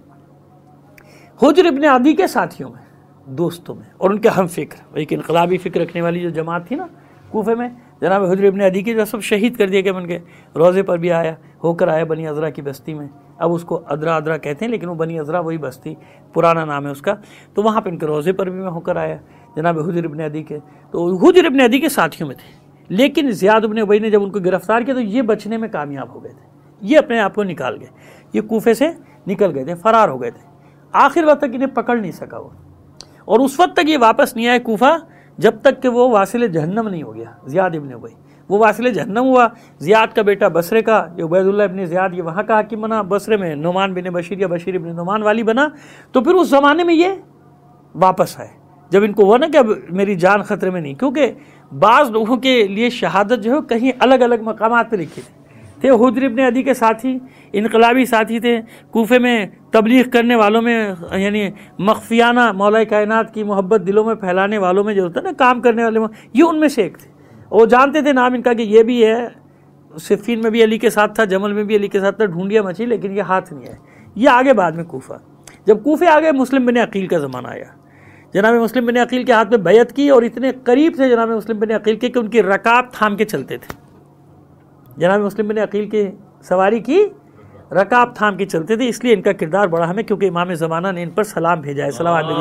Speaker 4: حجر ابن عدی کے ساتھیوں میں، دوستوں میں، اور ان کے ہم فکر، ایک انقلابی فکر رکھنے والی جو جماعت تھی نا کوفے میں، جناب حجر ابن عدی کے جو سب شہید کر دیا گیا. ان کے روزے پر بھی آیا ہو کر آیا بنی عذرا کی بستی میں. اب اس کو ادرا ادرا کہتے ہیں، لیکن وہ بنی عذرا وہی بستی، پرانا نام ہے اس کا. تو وہاں پہ ان کے روزے پر بھی میں ہو کر آیا جناب حجر ابن عدی کے. تو حجر ابن عدی کے ساتھیوں میں تھے. لیکن زیاد ابن ابی نے جب ان کو گرفتار کیا تو یہ بچنے میں کامیاب ہو گئے تھے. یہ اپنے آپ کو نکال گئے، یہ کوفے سے نکل گئے تھے، فرار ہو گئے تھے. آخر وقت تک انہیں پکڑ نہیں سکا وہ، اور اس وقت تک یہ واپس نہیں آئے کوفہ جب تک کہ وہ واصل جہنم نہیں ہو گیا. زیاد ابن ابی وہ واصل جہنم ہوا. زیاد کا بیٹا بصرے کا، یہ عبید اللہ ابن زیاد، یہ وہاں کا حاکم بنا. بصرے میں نعمان بن بشیر یا بشیر ابن نعمان والی بنا. تو پھر اس زمانے میں یہ واپس آئے جب ان کو ہوا نا کہ اب میری جان خطرے میں نہیں. کیونکہ بعض لوگوں کے لیے شہادت جو ہے کہیں الگ الگ مقامات پہ لکھی تھی. تھے حجر ابن عدی کے ساتھی، انقلابی ساتھی تھے. کوفے میں تبلیغ کرنے والوں میں، یعنی مخفیانہ مولا کائنات کی محبت دلوں میں پھیلانے والوں میں جو ہوتا ہے نا، کام کرنے والے، یہ ان میں سے ایک تھے. وہ جانتے تھے نام ان کا کہ یہ بھی ہے، صفین میں بھی علی کے ساتھ تھا، جمل میں بھی علی کے ساتھ تھا. ڈھونڈیا مچی لیکن یہ ہاتھ نہیں آئے. یہ آگے بعد میں کوفہ جب کوفے آ گئے مسلم بن عقیل کا زمانہ آیا، جناب مسلم بن عقیل کے ہاتھ میں بیعت کی اور اتنے قریب تھے جناب مسلم بن عقیل کے کہ ان کی رکاب تھام کے چلتے تھے. جناب مسلم بن عقیل کی سواری کی رکاب تھام کے چلتے تھے، اس لیے ان کا کردار بڑا ہمیں، کیونکہ امام زمانہ نے ان پر سلام بھیجا ہے. صلوات علیہ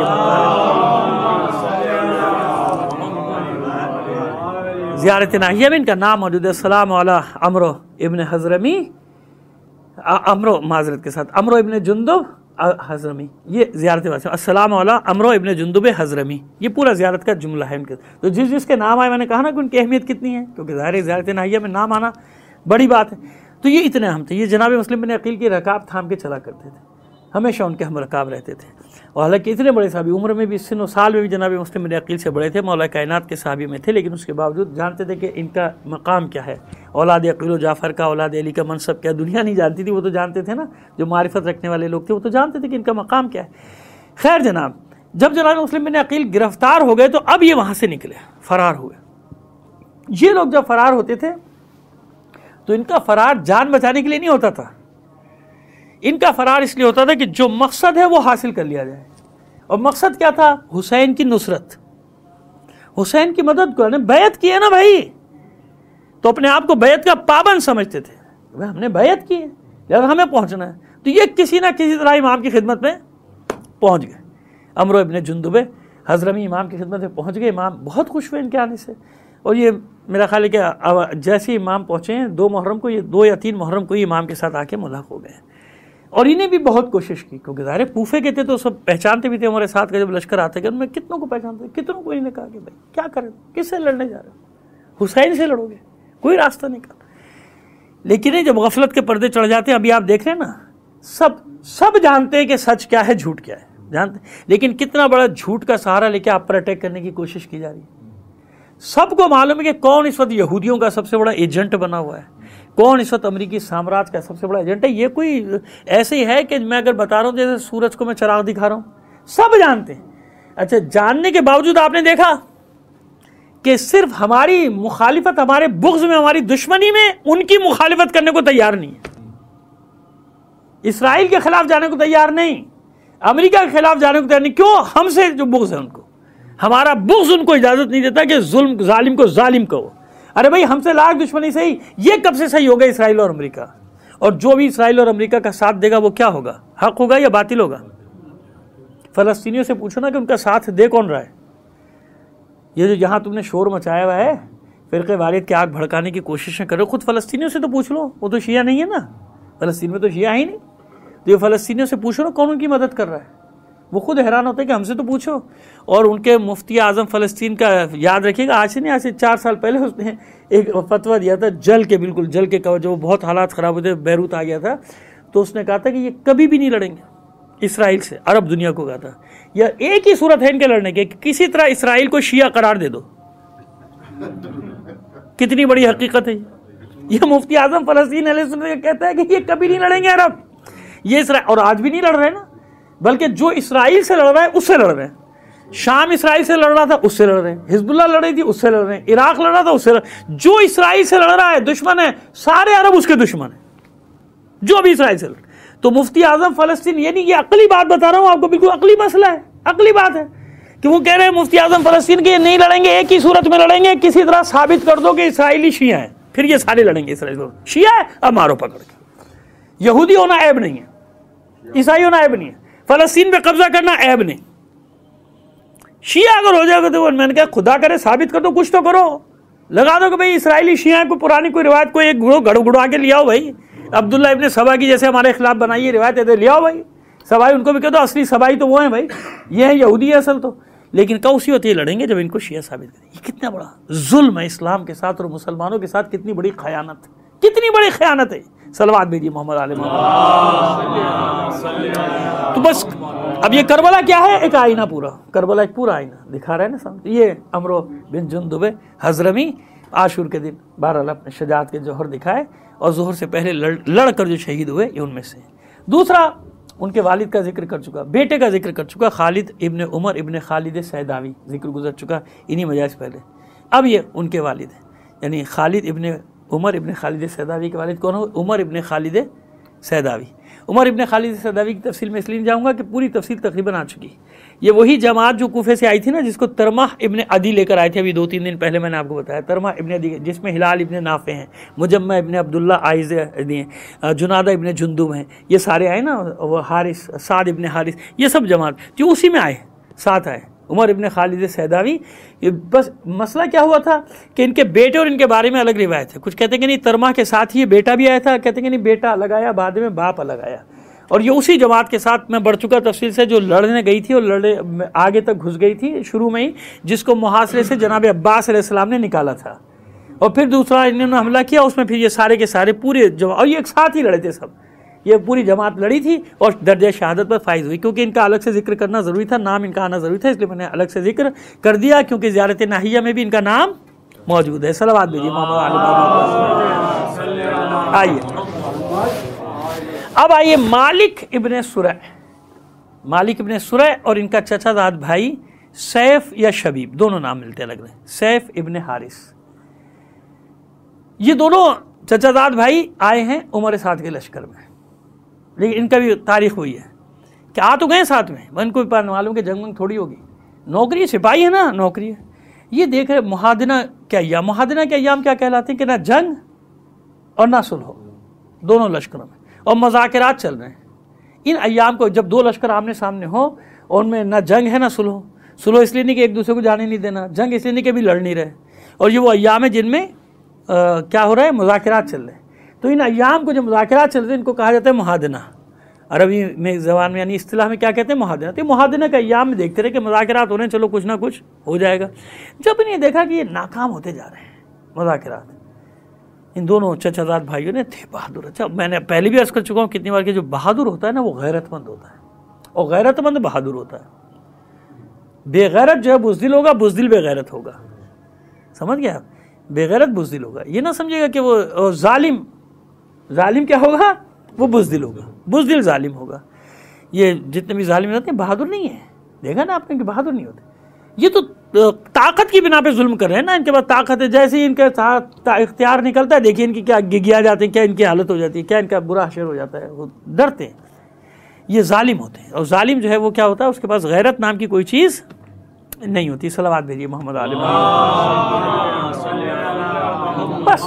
Speaker 4: زیارت ناحیہ میں ان کا نام موجود ہے. السلام علی عمرو ابن حضرمی، عمرو معذرت کے ساتھ عمرو ابن جندب حضرمی، یہ زیارت واسطہ. السلام علی عمرو ابن جندب حضرمی، یہ پورا زیارت کا جملہ ہے ان کے. تو جس جس کے نام آئے، میں نے کہا نا کہ ان کی اہمیت کتنی ہے، کیونکہ ظاہر زیارت ناحیہ میں نام آنا بڑی بات ہے. تو یہ اتنے اہم تھے. یہ جناب مسلم بن عقیل کی رکاب تھام کے چلا کرتے تھے، ہمیشہ ان کے ہم رکاب رہتے تھے. اور حالانکہ اتنے بڑے صحابی، عمر میں بھی، سن و سال میں بھی جناب مسلم بن عقیل سے بڑے تھے، مولا کائنات کے صحابی میں تھے، لیکن اس کے باوجود جانتے تھے کہ ان کا مقام کیا ہے. اولاد عقیل و جعفر کا، اولاد علی کا منصب کیا، دنیا نہیں جانتی تھی، وہ تو جانتے تھے نا. جو معرفت رکھنے والے لوگ تھے وہ تو جانتے تھے کہ ان کا مقام کیا ہے. خیر جناب، جب جناب مسلم بن عقیل گرفتار ہو گئے تو اب یہ وہاں سے نکلے، فرار ہوئے. یہ لوگ جب فرار ہوتے تھے تو ان کا فرار جان بچانے کے لیے نہیں ہوتا تھا، ان کا فرار اس لیے ہوتا تھا کہ جو مقصد ہے وہ حاصل کر لیا جائے. اور مقصد کیا تھا؟ حسین کی نصرت، حسین کی مدد کو. بیعت کی ہے نا بھائی، تو اپنے آپ کو بیعت کا پابند سمجھتے تھے. ہم نے بیعت کی ہے لہذا ہمیں پہنچنا ہے. تو یہ کسی نہ کسی طرح امام کی خدمت میں پہنچ گئے. عمرو ابن جندب حضرمی امام کی خدمت میں پہنچ گئے. امام بہت خوش ہوئے ان کے آنے سے. اور یہ میرا خیال ہے کہ جیسے امام پہنچے ہیں دو محرم کو، یہ دو یا تین محرم کو ہی امام کے ساتھ آ کے ملاق ہو گئے. اور انہیں بھی بہت کوشش کی، کیونکہ ظاہر کوفے کے تھے تو سب پہچانتے بھی تھے. ہمارے ساتھ کا جب لشکر آتے گئے ان میں کتنوں کو پہچانتے، کتنوں کو انہوں نے کہا کہ بھائی کیا کریں، کس سے لڑنے جا رہے ہو؟ حسین سے لڑو گے، کوئی راستہ نہیں کر. لیکن جب غفلت کے پردے چڑھ جاتے ہیں، ابھی آپ دیکھ رہے ہیں نا، سب سب جانتے ہیں کہ سچ کیا ہے، جھوٹ کیا ہے، جانتے، لیکن کتنا بڑا جھوٹ کا سہارا لے کے آپ پر اٹیک کرنے کی کوشش کی جا رہی ہے. سب کو معلوم ہے کہ کون اس وقت یہودیوں کا سب سے بڑا ایجنٹ بنا ہوا ہے، کون اس وقت امریکی سامراج کا سب سے بڑا ایجنٹ ہے. یہ کوئی ایسے ہی ہے کہ میں اگر بتا رہا ہوں جیسے سورج کو میں چراغ دکھا رہا ہوں، سب جانتے ہیں. اچھا، جاننے کے باوجود آپ نے دیکھا کہ صرف ہماری مخالفت، ہمارے بغض میں، ہماری دشمنی میں ان کی مخالفت کرنے کو تیار نہیں ہے. اسرائیل کے خلاف جانے کو تیار نہیں، امریکہ کے خلاف جانے کو تیار نہیں. کیوں؟ ہم سے جو بغض ہے ان کو، ہمارا بغض ان کو اجازت نہیں دیتا کہ ظلم ظالم کو ظالم کہو. ارے بھائی ہم سے لاکھ دشمنی صحیح، یہ کب سے صحیح ہوگا اسرائیل اور امریکہ؟ اور جو بھی اسرائیل اور امریکہ کا ساتھ دے گا وہ کیا ہوگا؟ حق ہوگا یا باطل ہوگا؟ فلسطینیوں سے پوچھو نا کہ ان کا ساتھ دے کون رہا ہے. یہ جو یہاں تم نے شور مچایا ہوا ہے، فرقے واحد کی آگ بھڑکانے کی کوششیں کرو، خود فلسطینیوں سے تو پوچھ لو. وہ تو شیعہ نہیں ہے نا، فلسطین میں تو شیعہ ہی نہیں. تو یہ فلسطینیوں سے پوچھو نا کون ان کی مدد کر رہا ہے. وہ خود حیران ہوتے ہیں کہ ہم سے تو پوچھو. اور ان کے مفتی اعظم فلسطین کا یاد رکھیے گا، آج سے نہیں، آج سے چار سال پہلے اس نے ایک فتویٰ دیا تھا، جل کے، بالکل جل کے، جو بہت حالات خراب ہوتے، بیروت آ گیا تھا، تو اس نے کہا تھا کہ یہ کبھی بھی نہیں لڑیں گے اسرائیل سے. عرب دنیا کو کہا تھا یا ایک ہی صورت ہے ان کے لڑنے کی، کسی طرح اسرائیل کو شیعہ قرار دے دو. کتنی بڑی حقیقت ہے یہ. مفتی اعظم فلسطین علیہ السلام کہتا ہے کہ یہ کبھی نہیں لڑیں گے عرب، یہ اسرائیل. اور آج بھی نہیں لڑ رہے نا، بلکہ جو اسرائیل سے لڑ رہا ہے اس سے لڑ رہے ہیں. شام اسرائیل سے لڑ رہا تھا، اس سے لڑ رہے ہیں. حزب اللہ لڑ رہی تھی، اس سے لڑ رہے ہیں. عراق لڑ رہا تھا، اس سے لڑ رہے ہیں. جو اسرائیل سے لڑ رہا ہے دشمن ہے، سارے عرب اس کے دشمن ہیں، جو بھی اسرائیل سے لڑ. تو مفتی اعظم فلسطین، یعنی یہ عقلی بات بتا رہا ہوں آپ کو، بالکل عقلی مسئلہ ہے، عقلی بات ہے کہ وہ کہہ رہے ہیں مفتی اعظم فلسطین کے نہیں لڑیں گے، ایک ہی صورت میں لڑیں گے، کسی طرح ثابت کر دو کہ اسرائیلی شیعہ ہیں، پھر یہ سارے لڑیں گے. اسرائیل شیعہ ہے، اب مارو پکڑ کے. یہودی ہونا عیب نہیں ہے، عیسائی ہونا عیب نہیں ہے، فلسطین پہ قبضہ کرنا عیب نہیں. شیعہ اگر ہو جائے گا تو میں نے کہا خدا کرے ثابت کر دو، کچھ تو کرو، لگا دو کہ بھائی اسرائیلی شیعہ کو پرانی کوئی روایت کو ایک گڑو گڑ گڑوا کے لے آؤ بھائی. عبداللہ ابن سبا کی جیسے ہمارے خلاف بنائی ہے روایت ہے، لے آؤ بھائی. سبائی ان کو بھی کہہ دو، اصلی سبائی تو وہ ہیں بھائی، یہ ہے یہودی ہے اصل تو. لیکن کاؤسی ہوتی ہے لڑیں گے جب ان کو شیعہ ثابت کریں. یہ کتنا بڑا ظلم ہے اسلام کے ساتھ اور مسلمانوں کے ساتھ، کتنی بڑی خیانت، کتنی بڑی خیانت ہے. صلوات بھیجیے محمد علیہ محمد. تو بس اب یہ کربلا کیا ہے؟ ایک آئینہ، پورا کربلا ایک پورا آئینہ دکھا رہا ہے نا سامنے. یہ عمرو بن جندب حضرمی عاشور کے دن بہرحال اپنے شجاعت کے جوہر دکھائے، اور ظہر سے پہلے لڑ, لڑ کر جو شہید ہوئے یہ ان میں سے. دوسرا ان کے والد کا ذکر کر چکا، بیٹے کا ذکر کر چکا، خالد ابن عمر ابن خالد سیداوی ذکر گزر چکا انہی مجالس پہلے. اب یہ ان کے والد ہیں، یعنی خالد ابن عمر ابن خالد سیداوی کے والد کون ہو؟ عمر ابن خالد سیداوی. عمر ابن خالد سیداوی کی تفصیل میں اس لیے نہیں جاؤں گا کہ پوری تفصیل تقریباً آ چکی. یہ وہی جماعت جو کوفے سے آئی تھی نا، جس کو ترمح ابن عدی لے کر آئے تھے ابھی دو تین دن پہلے، میں نے آپ کو بتایا ترمح ابن عدی، جس میں ہلال ابن نافع ہیں، مجمع ابن عبداللہ عائز ہیں، جنادہ ابن جندب ہیں، یہ سارے آئے نا، وہ حارث، سعد ابن حارث، یہ سب جماعت جو اسی میں آئے، ساتھ آئے. عمر ابن خالد سیداوی، بس مسئلہ کیا ہوا تھا کہ ان کے بیٹے اور ان کے بارے میں الگ روایت ہے. کچھ کہتے ہیں کہ نہیں ترمح کے ساتھ ہی یہ بیٹا بھی آیا تھا، کہتے ہیں کہ نہیں بیٹا الگ آیا، بعد میں باپ الگ آیا. اور یہ اسی جماعت کے ساتھ میں بڑھ چکا تفصیل سے، جو لڑنے گئی تھی اور لڑے آگے تک گھس گئی تھی شروع میں ہی، جس کو محاصرے سے جناب عباس علیہ السلام نے نکالا تھا. اور پھر دوسرا انہوں نے حملہ کیا، اس میں پھر یہ سارے کے سارے پورے جماعت، اور یہ ایک ساتھ ہی لڑے تھے سب، یہ پوری جماعت لڑی تھی اور درجہ شہادت پر فائز ہوئی. کیونکہ ان کا الگ سے ذکر کرنا ضروری تھا، نام ان کا آنا ضروری تھا، اس لیے میں نے الگ سے ذکر کر دیا، کیونکہ زیارت ناحیہ میں بھی ان کا نام موجود ہے. صلوات بھیجیے محمد علی. آئیے اب آئیے مالک ابن سرع، مالک ابن سرع اور ان کا چچا زاد بھائی سیف یا شبیب، دونوں نام ملتے لگ رہے ہیں. سیف ابن حارث، یہ دونوں چچا زاد بھائی آئے ہیں عمر سعد کے لشکر میں، لیکن ان کا بھی تاریخ وہی ہے کہ آ تو گئے ساتھ میں، ان کو بھی معلوم کہ جنگ منگ تھوڑی ہوگی، نوکری سپاہی ہے نا، نوکری ہے. یہ دیکھ رہے محادنہ کے ایام، محادنہ کے ایام کیا کہلاتے ہیں کہ نہ جنگ اور نہ صلح، دونوں لشکروں میں، اور مذاکرات چل رہے ہیں. ان ایام کو جب دو لشکر آمنے سامنے ہو اور ان میں نہ جنگ ہے نہ صلح، صلح اس لیے نہیں کہ ایک دوسرے کو جانے نہیں دینا، جنگ اس لیے نہیں کہ بھی لڑ نہیں رہے، اور یہ وہ ایام ہے جن میں کیا ہو رہا ہے، مذاکرات چل رہے ہیں. تو ان ایام کو جو مذاکرات چل رہے ہیں ان کو کہا جاتا ہے محادنہ. عربی میں زبان میں یعنی اصطلاح میں کیا کہتے ہیں، محادنہ. تو محادنہ کا ایام میں دیکھتے رہے کہ مذاکرات ہو رہے ہیں، چلو کچھ نہ کچھ ہو جائے گا. جب انہیں یہ دیکھا کہ یہ ناکام ہوتے جا رہے ہیں مذاکرات، ان دونوں چچا زاد بھائیوں نے تھے بہادر. اچھا میں نے پہلے بھی عرض کر چکا ہوں کتنی بار کہ جو بہادر ہوتا ہے نا وہ غیرت مند ہوتا ہے، اور غیرت مند بہادر ہوتا ہے. بے غیرت جو ہے بزدل ہوگا، بزدل بے غیرت ہوگا. سمجھ گیا؟ بے غیرت بزدل ہوگا. یہ نہ سمجھے گا کہ وہ ظالم، ظالم کیا ہوگا، وہ بزدل ہوگا، بزدل ظالم ہوگا. یہ جتنے بھی ظالم ہوتے ہیں بہادر نہیں ہیں. دیکھا نا آپ نے کہ بہادر نہیں ہوتے. یہ تو طاقت کی بنا پہ ظلم کر رہے ہیں نا، ان کے پاس طاقت ہے، جیسے ہی ان کے ساتھ اختیار نکلتا ہے دیکھیے ان کی کیا گگیا جاتے ہیں، کیا ان کی حالت ہو جاتی ہے، کیا ان کا برا حشر ہو جاتا ہے، وہ ڈرتے ہیں. یہ ظالم ہوتے ہیں، اور ظالم جو ہے وہ کیا ہوتا ہے، اس کے پاس غیرت نام کی کوئی چیز نہیں ہوتی. صلوات بھیجیے محمد علی. بس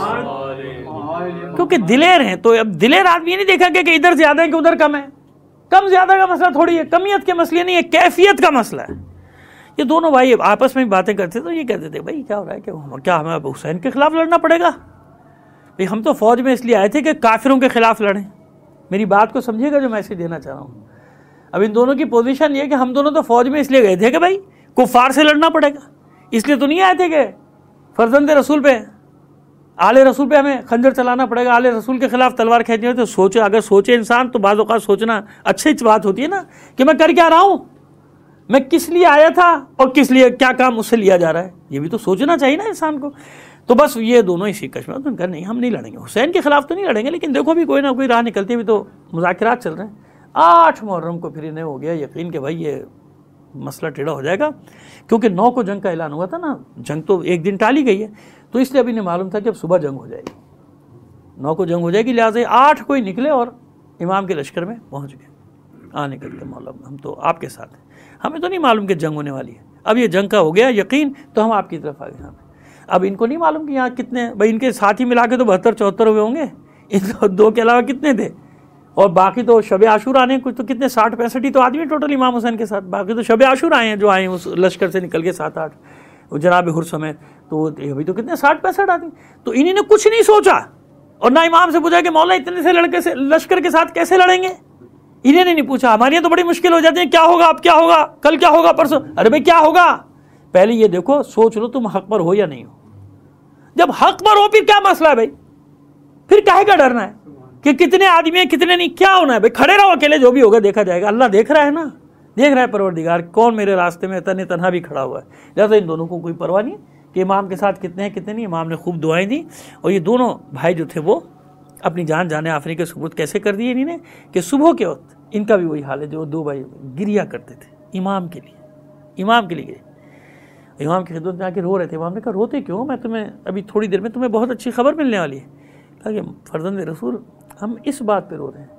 Speaker 4: کیونکہ دلیر ہیں، تو اب دلیر آدمی یہ نہیں دیکھا کہ ادھر زیادہ ہے کہ ادھر کم ہے. کم زیادہ کا مسئلہ تھوڑی ہے، کمیت کے مسئلے نہیں ہے، کیفیت کا مسئلہ ہے. یہ دونوں بھائی آپس میں باتیں کرتے تو یہ کہتے تھے بھائی کیا ہو رہا ہے کہ کیا ہمیں اب حسین کے خلاف لڑنا پڑے گا؟ بھائی ہم تو فوج میں اس لیے آئے تھے کہ کافروں کے خلاف لڑیں. میری بات کو سمجھیے گا جو میسج دینا چاہ رہا ہوں. اب ان دونوں کی پوزیشن یہ ہے کہ ہم دونوں تو فوج میں اس لیے گئے تھے کہ بھائی کفار سے لڑنا پڑے گا، اس لیے تو نہیں آئے تھے کہ فرزند رسول پہ، آل رسول پہ ہمیں خنجر چلانا پڑے گا، آل رسول کے خلاف تلوار کھینچنی ہو. تو سوچے، اگر سوچے انسان تو بعض اوقات سوچنا اچھی بات ہوتی ہے نا، کہ میں کر کیا رہا ہوں، میں کس لیے آیا تھا اور کس لیے کیا کام مجھ سے لیا جا رہا ہے، یہ بھی تو سوچنا چاہیے نا انسان کو. تو بس یہ دونوں اسی کش میں تو کہا نہیں ہم نہیں لڑیں گے، حسین کے خلاف تو نہیں لڑیں گے، لیکن دیکھو بھی کوئی نہ کوئی راہ نکلتی بھی تو مذاکرات چل رہے ہیں. آٹھ محرم کو پھر انہیں ہو گیا یقین کہ بھائی یہ مسئلہ ٹیڑھا ہو جائے گا، کیونکہ نو کو جنگ کا اعلان ہوا تھا نا، جنگ تو ایک دن ٹالی گئی ہے، تو اس لیے ابھی انہیں معلوم تھا کہ اب صبح جنگ ہو جائے گی، نو کو جنگ ہو جائے گی، لہٰذا آٹھ کو ہی نکلے اور امام کے لشکر میں پہنچ گئے. آ نکل کے مولا ہم تو آپ کے ساتھ ہیں، ہمیں تو نہیں معلوم کہ جنگ ہونے والی ہے. اب یہ جنگ کا ہو گیا یقین تو ہم آپ کی طرف آ گئے. ہمیں اب ان کو نہیں معلوم کہ یہاں کتنے، بھائی ان کے ساتھی ملا کے تو بہتر چوہتر ہوئے ہوں گے، ان دو کے علاوہ کتنے تھے، اور باقی تو شب عاشور آنے کچھ تو کتنے ساٹھ پینسٹھ ہی تو آدمی ٹوٹل امام حسین کے ساتھ، باقی تو شب عاشور آئے ہیں جو آئے ہیں اس لشکر سے نکل کے سات آٹھ، وہ جناب حر سمیت، تو ابھی تو کتنے ساٹھ پینسٹھ آدمی. تو انہوں نے کچھ نہیں سوچا اور نہ امام سے پوچھا کہ مولا اتنے سے لڑکے سے لشکر کے ساتھ کیسے لڑیں گے. انہیں نے نہیں پوچھا. ہمارے یہاں تو بڑی مشکل ہو جاتی ہے، کیا ہوگا اب، کیا ہوگا کل، کیا ہوگا پرسوں. ارے بھائی کیا ہوگا، پہلے یہ دیکھو سوچ لو تم حق پر ہو یا نہیں ہو. جب حق پر ہو پھر کیا مسئلہ ہے بھائی، پھر کاہے کا ڈرنا ہے کہ کتنے آدمی ہیں کتنے نہیں، کیا ہونا ہے بھائی، کھڑے رہو اکیلے، جو بھی ہوگا دیکھا جائے گا. اللہ دیکھ رہا ہے نا، دیکھ رہا ہے پروردگار کون میرے راستے میں تن تنہا بھی کھڑا ہوا ہے. لہٰذا ان دونوں کو کوئی پرواہ نہیں کہ امام کے ساتھ کتنے ہیں کتنے نہیں. امام نے خوب دعائیں دی، اور یہ دونوں بھائی جو تھے وہ اپنی جان جانے آفرین کے ثبوت کیسے کر دیے انہوں نے کہ صبح کے وقت ان کا بھی وہی حال ہے جو دو بھائی گریا کرتے تھے امام کے لیے، امام کے لیے گئے، امام کی خدمت میں آ کے رو رہے تھے. امام نے کہا روتے کیوں، میں تمہیں ابھی تھوڑی دیر میں تمہیں بہت اچھی خبر ملنے والی ہے. کہا کہ فرزند رسول ہم اس بات پہ رو رہے ہیں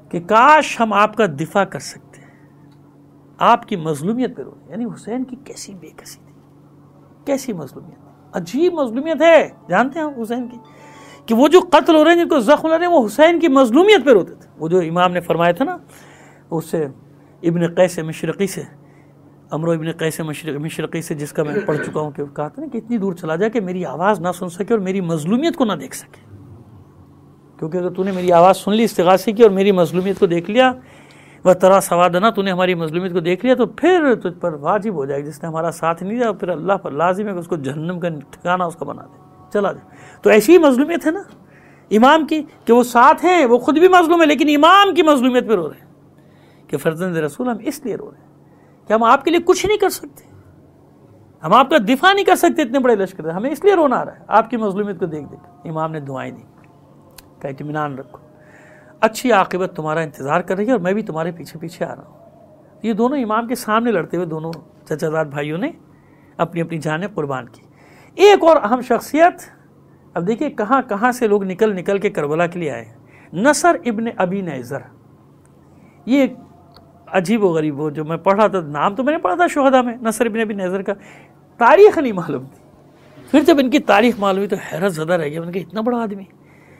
Speaker 4: کہ کاش ہم آپ کا دفاع کر سکتے ہیں، آپ کی مظلومیت پہ رو رہے ہیں. یعنی حسین کی کیسی بے کسی تھی، کیسی مظلومیت، عجیب مظلومیت ہے. جانتے ہیں آپ حسین کی کہ وہ جو قتل ہو رہے ہیں، جن کو زخم لگ رہے ہیں، وہ حسین کی مظلومیت پہ روتے تھے. وہ جو امام نے فرمایا تھا نا، اس سے ابن قیس مشرقی سے، امرو ابن قیس مشرقی سے، جس کا میں پڑھ چکا ہوں، کہ کہا تھا نا کہ اتنی دور چلا جائے کہ میری آواز نہ سن سکے اور میری مظلومیت کو نہ دیکھ سکے، کیونکہ اگر تو نے میری آواز سن لی، استغاثے کی، اور میری مظلومیت کو دیکھ لیا، وہ ترا سوادنا، تو نے ہماری مظلومیت کو دیکھ لیا، تو پھر تجھ پر واجب ہو جائے گا، جس نے ہمارا ساتھ نہیں دیا، پھر اللہ پر لازم ہے کہ اس کو جہنم کا ٹھکانہ اس کا بنا دے، چلا جائے. تو ایسی ہی مظلومیت ہے نا امام کی، کہ وہ ساتھ ہیں، وہ خود بھی مظلوم ہے، لیکن امام کی مظلومیت پہ رو رہے ہیں کہ فرزند رسول ہم اس لیے رو رہے ہیں کہ ہم آپ کے لیے کچھ نہیں کر سکتے، ہم آپ کا دفاع نہیں کر سکتے، اتنے بڑے لشکر ہیں، ہمیں اس لیے رونا آ رہا ہے آپ کی مظلومیت کو دیکھ دیکھ. امام نے دعائیں دی کہ اطمینان رکھو، اچھی عاقبت تمہارا انتظار کر رہی ہے، اور میں بھی تمہارے پیچھے پیچھے آ رہا ہوں. یہ دونوں امام کے سامنے لڑتے ہوئے دونوں چچا زاد بھائیوں نے اپنی اپنی جانیں قربان کی. ایک اور اہم شخصیت، اب دیکھیے کہاں کہاں سے لوگ نکل نکل کے کربلا کے لیے آئے ہیں. نصر ابن ابی نیزر، یہ عجیب و غریب، وہ جو میں پڑھ رہا تھا، نام تو میں نے پڑھا تھا شہداء میں، نصر ابن ابی نیزر کا، تاریخ نہیں معلوم تھی. پھر جب ان کی تاریخ معلوم ہوئی تو حیرت زدہ رہ گیا، ان کے اتنا بڑا آدمی،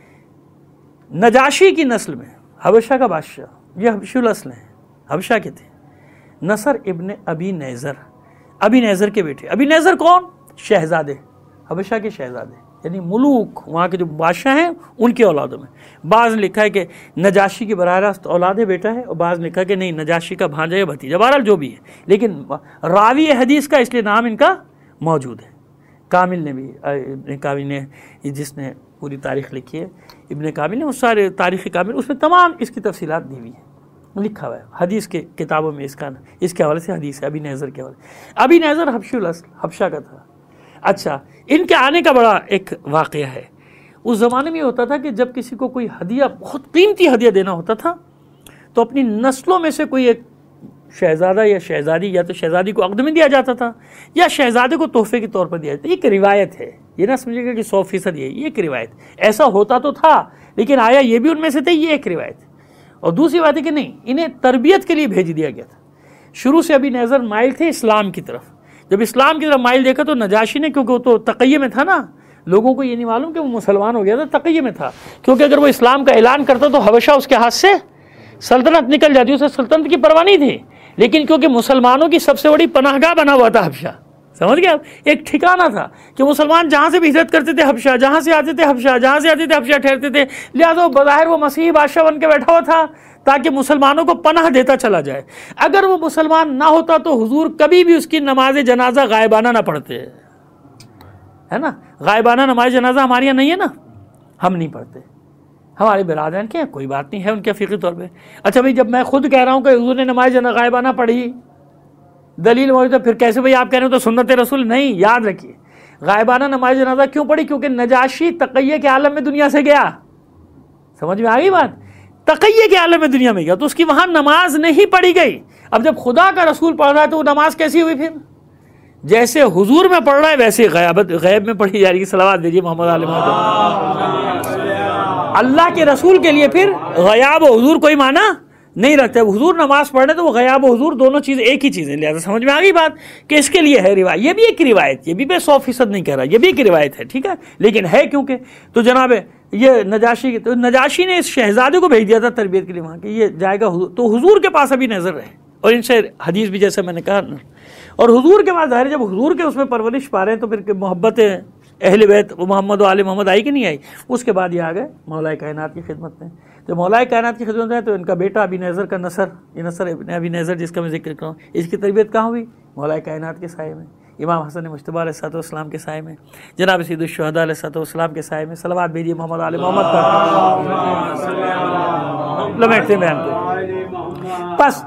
Speaker 4: نجاشی کی نسل میں، حبشہ کا بادشاہ، یہ حبشی الاصل ہیں، حبشہ کے تھے. نصر ابن ابی نیزر، ابی نیزر کے بیٹے. ابی نیزر کون؟ شہزادے، حبشہ کے شہزادے، یعنی ملوک، وہاں کے جو بادشاہ ہیں ان کی اولادوں میں. بعض نے لکھا ہے کہ نجاشی کی براہ راست اولاد بیٹا ہے، اور بعض نے لکھا کہ نہیں، نجاشی کا بھانجا یا بھتیجا، بہرحال جو بھی ہے، لیکن راوی حدیث کا اس لیے نام ان کا موجود ہے. کامل نے بھی، ابن کامل نے، جس نے پوری تاریخ لکھی ہے، ابن کامل نے، اس سارے تاریخ کامل، اس میں تمام اس کی تفصیلات دی ہوئی ہیں، لکھا ہوا ہے حدیث کے کتابوں میں. اس کا اس کے حوالے سے حدیث ہے ابی نیزر کے حوالے. ابی نیزر حبشی الاصل، حبشہ کا تھا. اچھا، ان کے آنے کا بڑا ایک واقعہ ہے. اس زمانے میں یہ ہوتا تھا کہ جب کسی کو کوئی ہدیہ، بہت قیمتی ہدیہ دینا ہوتا تھا، تو اپنی نسلوں میں سے کوئی ایک شہزادہ یا شہزادی، یا تو شہزادی کو عقد میں دیا جاتا تھا، یا شہزادے کو تحفے کے طور پر دیا جاتا تھا. ایک روایت ہے، یہ نہ سمجھے گا کہ سو فیصد یہ یہ ایک روایت، ایسا ہوتا تو تھا لیکن آیا یہ بھی ان میں سے تھے، یہ ایک روایت. اور دوسری بات ہے کہ نہیں، انہیں تربیت کے لیے بھیج دیا گیا تھا. شروع سے ابھی نیزر مائل تھے اسلام کی طرف. جب اسلام کی طرف مائل دیکھا تو نجاشی نے، کیونکہ وہ تو تقیہ میں تھا نا، لوگوں کو یہ نہیں معلوم کہ وہ مسلمان ہو گیا تھا، تقیہ میں تھا، کیونکہ اگر وہ اسلام کا اعلان کرتا تو حبشہ اس کے ہاتھ سے سلطنت نکل جاتی، اسے سلطنت کی پرواہ نہیں تھی. لیکن کیونکہ مسلمانوں کی سب سے بڑی پناہ گاہ بنا ہوا تھا حبشہ، سمجھ گئے آپ، ایک ٹھکانہ تھا کہ مسلمان جہاں سے بھی ہجرت کرتے تھے حبشہ، جہاں سے آتے تھے حبشہ، جہاں سے آتے تھے حبشہ ٹھہرتے تھے. لہٰذا بظاہر وہ مسیحی بادشاہ بن کے بیٹھا ہوا تھا تاکہ مسلمانوں کو پناہ دیتا چلا جائے. اگر وہ مسلمان نہ ہوتا تو حضور کبھی بھی اس کی نماز جنازہ غائبانہ نہ پڑھتے، ہے نا. غائبانہ نماز جنازہ ہمارے یہاں نہیں ہے نا، ہم نہیں پڑھتے، ہمارے برادران کے کوئی بات نہیں ہے ان کے فقہی طور پہ. اچھا بھائی، جب میں خود کہہ رہا ہوں کہ حضور نے نماز غائبانہ پڑھی، دلیل موجود ہے، پھر کیسے بھائی آپ کہہ رہے ہو تو سنت رسول نہیں؟ یاد رکھیے، غائبانہ نماز جنازہ کیوں پڑھی؟ کیونکہ نجاشی تقیہ کے عالم میں دنیا سے گیا. سمجھ میں آ گئی بات؟ تقیہ کے عالم میں دنیا میں گیا تو اس کی وہاں نماز نہیں پڑھی گئی. اب جب خدا کا رسول پڑھ رہا ہے تو وہ نماز کیسی ہوئی؟ پھر جیسے حضور میں پڑھ رہا ہے ویسے غیبت غیب میں پڑھی جا رہی ہے. صلوات دیجیے محمد علیہ محمد. اللہ کے رسول کے لیے پھر غیاب و حضور کوئی معنی نہیں رکھتے. حضور نماز پڑھنے تو وہ غیاب و حضور دونوں چیز ایک ہی چیز ہے. لہٰذا سمجھ میں آ گئی بات کہ اس کے لیے ہے روایت. یہ بھی ایک روایت، یہ بھی میں سو فیصد نہیں کہہ رہا، یہ بھی ایک روایت ہے، ٹھیک ہے، لیکن ہے کیونکہ. تو جناب یہ نجاشی تو نجاشی نے اس شہزادے کو بھیج دیا تھا تربیت کے لیے وہاں کہ یہ جائے گا حضور. تو حضور کے پاس ابھی نظر رہے اور ان سے حدیث بھی جیسے میں نے کہا، اور حضور کے بعد ظاہر جب حضور کے اس میں پرورش پا رہے ہیں تو پھر محبت اہل بیت محمد و آل محمد آئی کہ نہیں آئی. اس کے بعد یہ آ گئے مولا کائنات کی خدمت میں. تو مولا کائنات کی خدمت میں تو ان کا بیٹا ابی نیزر کا نصر، یہ نصر ابن ابی نیزر جس کا میں ذکر کروں، اس کی تربیت کہاں ہوئی؟ مولا کائنات کے سائے میں، امام حسن مجتبیٰ علیہ الصلوۃ والسلام کے سائے میں، جناب سید الشہداء علیہ الصلوۃ والسلام کے سائے میں. صلوات بھیجیے محمد آل محمد پر. لمیٹتے ہیں بیان کو. بس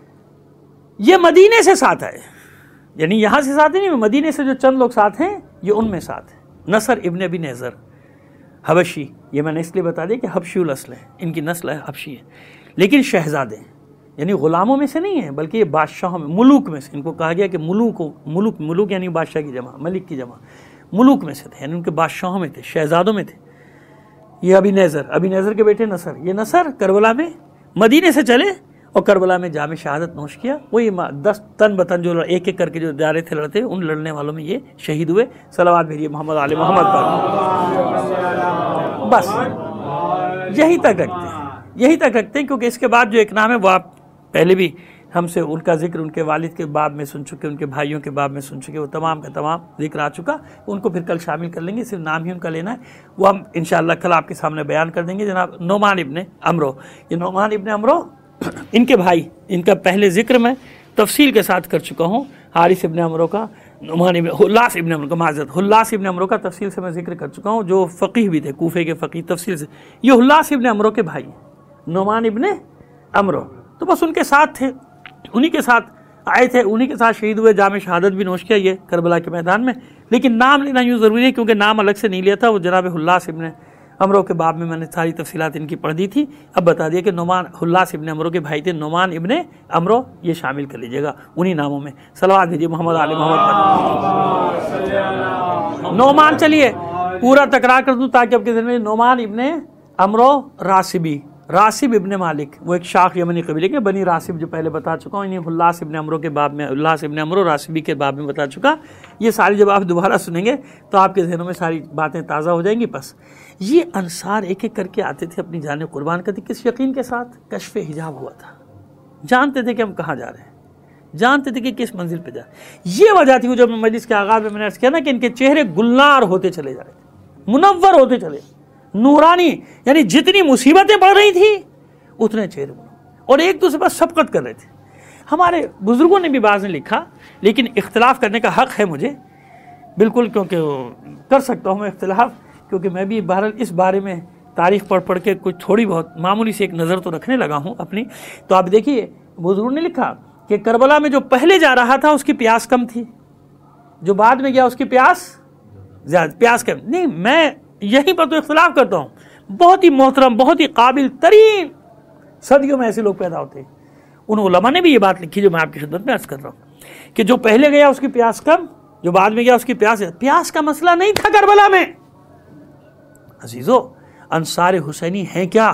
Speaker 4: یہ مدینے سے ساتھ آئے، یعنی یہاں سے ساتھ نہیں، مدینے سے جو چند لوگ ساتھ ہیں یہ ان میں ساتھ ہیں. نصر ابن ابی نیزر حبشی، یہ میں نے اس لیے بتا دیا کہ حبشی الاصل ہے، ان کی نسل ہے حبشی ہے، لیکن شہزادے ہیں، یعنی غلاموں میں سے نہیں ہیں بلکہ یہ بادشاہوں میں، ملوک میں سے. ان کو کہا گیا کہ ملوک ملوک ملوک یعنی بادشاہ کی جمع، ملک کی جمع، ملوک میں سے تھے، یعنی ان کے بادشاہوں میں تھے، شہزادوں میں تھے. یہ ابی نیزر، ابی نیزر کے بیٹے نصر. یہ نصر کربلا میں مدینے سے چلے اور کربلا میں جام شہادت نوش کیا. وہی دس تن بتن جو ایک ایک کر کے جو جا رہے تھے لڑتے, ان لڑنے والوں میں یہ شہید ہوئے. صلوات بھیجیے محمد علی محمد پر. بس یہی تک رکھتے ہیں, یہی تک رکھتے ہیں کیونکہ اس کے بعد جو ایک نام ہے وہ آپ پہلے بھی ہم سے ان کا ذکر ان کے والد کے باب میں سن چکے, ان کے بھائیوں کے باب میں سن چکے, وہ تمام کا تمام ذکر آ چکا. ان کو پھر کل شامل کر لیں گے, صرف نام ہی ان کا لینا ہے, وہ ہم انشاءاللہ کل آپ کے سامنے بیان کر دیں گے. جناب نعمان ابن عمرو, یہ نعمان ابن عمرو ان کے بھائی, ان کا پہلے ذکر میں تفصیل کے ساتھ کر چکا ہوں. حارث ابن عمرو کا, نعمان ابن حلاس ابن عمرو کا, معذرت حلاس ابن عمرو کا تفصیل سے میں ذکر کر چکا ہوں, جو فقیہ بھی تھے, کوفے کے فقیہ, تفصیل سے. یہ حلاس ابن عمرو کے بھائی نعمان ابن عمرو, تو بس ان کے ساتھ تھے, انہی کے ساتھ آئے تھے, انہی کے ساتھ شہید ہوئے, جام شہادت بھی نوش کیا یہ کربلا کے میدان میں. لیکن نام لینا یوں ضروری ہے کیونکہ نام الگ سے نہیں لیا تھا. وہ جناب حلاس ابن عمرو کے باب میں میں نے ساری تفصیلات ان کی پڑھ دی تھی. اب بتا دیا کہ نعمان حلاس ابن عمرو کے بھائی تھے نعمان ابن عمرو, یہ شامل کر لیجئے گا انہی ناموں میں. صلوات بھیجیے محمد علی محمد پر. نعمان, چلیے پورا تکرار کر دوں تاکہ آپ کے ذہن میں. نعمان ابن عمرو راسبی, راسب ابن مالک, وہ ایک شاخ یمنی قبیلے کے, بنی راسب جو پہلے بتا چکا ہوں. انہیں حلاس ابن عمرو کے باب میں, حلاس ابن عمرو راسبی کے باب میں بتا چکا. یہ ساری جب آپ دوبارہ سنیں گے تو آپ کے ذہنوں میں ساری باتیں تازہ ہو جائیں گی. بس یہ انصار ایک ایک کر کے آتے تھے, اپنی جانیں قربان کرتے. کس یقین کے ساتھ؟ کشف حجاب ہوا تھا, جانتے تھے کہ ہم کہاں جا رہے ہیں, جانتے تھے کہ کس منزل پہ جا رہے ہیں. یہ وجہ تھی وہ جو مجلس کے آغاز میں میں نے عرض کیا نا کہ ان کے چہرے گلنار ہوتے چلے جا رہے تھے, منور ہوتے چلے, نورانی, یعنی جتنی مصیبتیں پڑ رہی تھی اتنے چہرے بنو, اور ایک دوسرے پر سبقت کر رہے تھے. ہمارے بزرگوں نے بھی بعض نے لکھا, لیکن اختلاف کرنے کا حق ہے مجھے بالکل, کیونکہ کر سکتا ہوں میں اختلاف, کیونکہ میں بھی بہرحال اس بارے میں تاریخ پڑھ پڑھ کے کچھ تھوڑی بہت معمولی سے ایک نظر تو رکھنے لگا ہوں اپنی. تو آپ دیکھیے بزرگوں نے لکھا کہ کربلا میں جو پہلے جا رہا تھا اس کی پیاس کم تھی, جو بعد میں گیا اس کی پیاس زیادہ, پیاس کم نہیں. میں یہیں پر تو اختلاف کرتا ہوں. بہت ہی محترم, بہت ہی قابل ترین صدیوں میں ایسے لوگ پیدا ہوتے ہیں. ان علماء نے بھی یہ بات لکھی جو میں آپ کی خدمت میں عرض کر رہا ہوں کہ جو پہلے گیا اس کی پیاس کم, جو بعد میں گیا اس کی پیاس. پیاس کا مسئلہ نہیں تھا کربلا میں. عزیزو, انصار حسینی ہیں کیا؟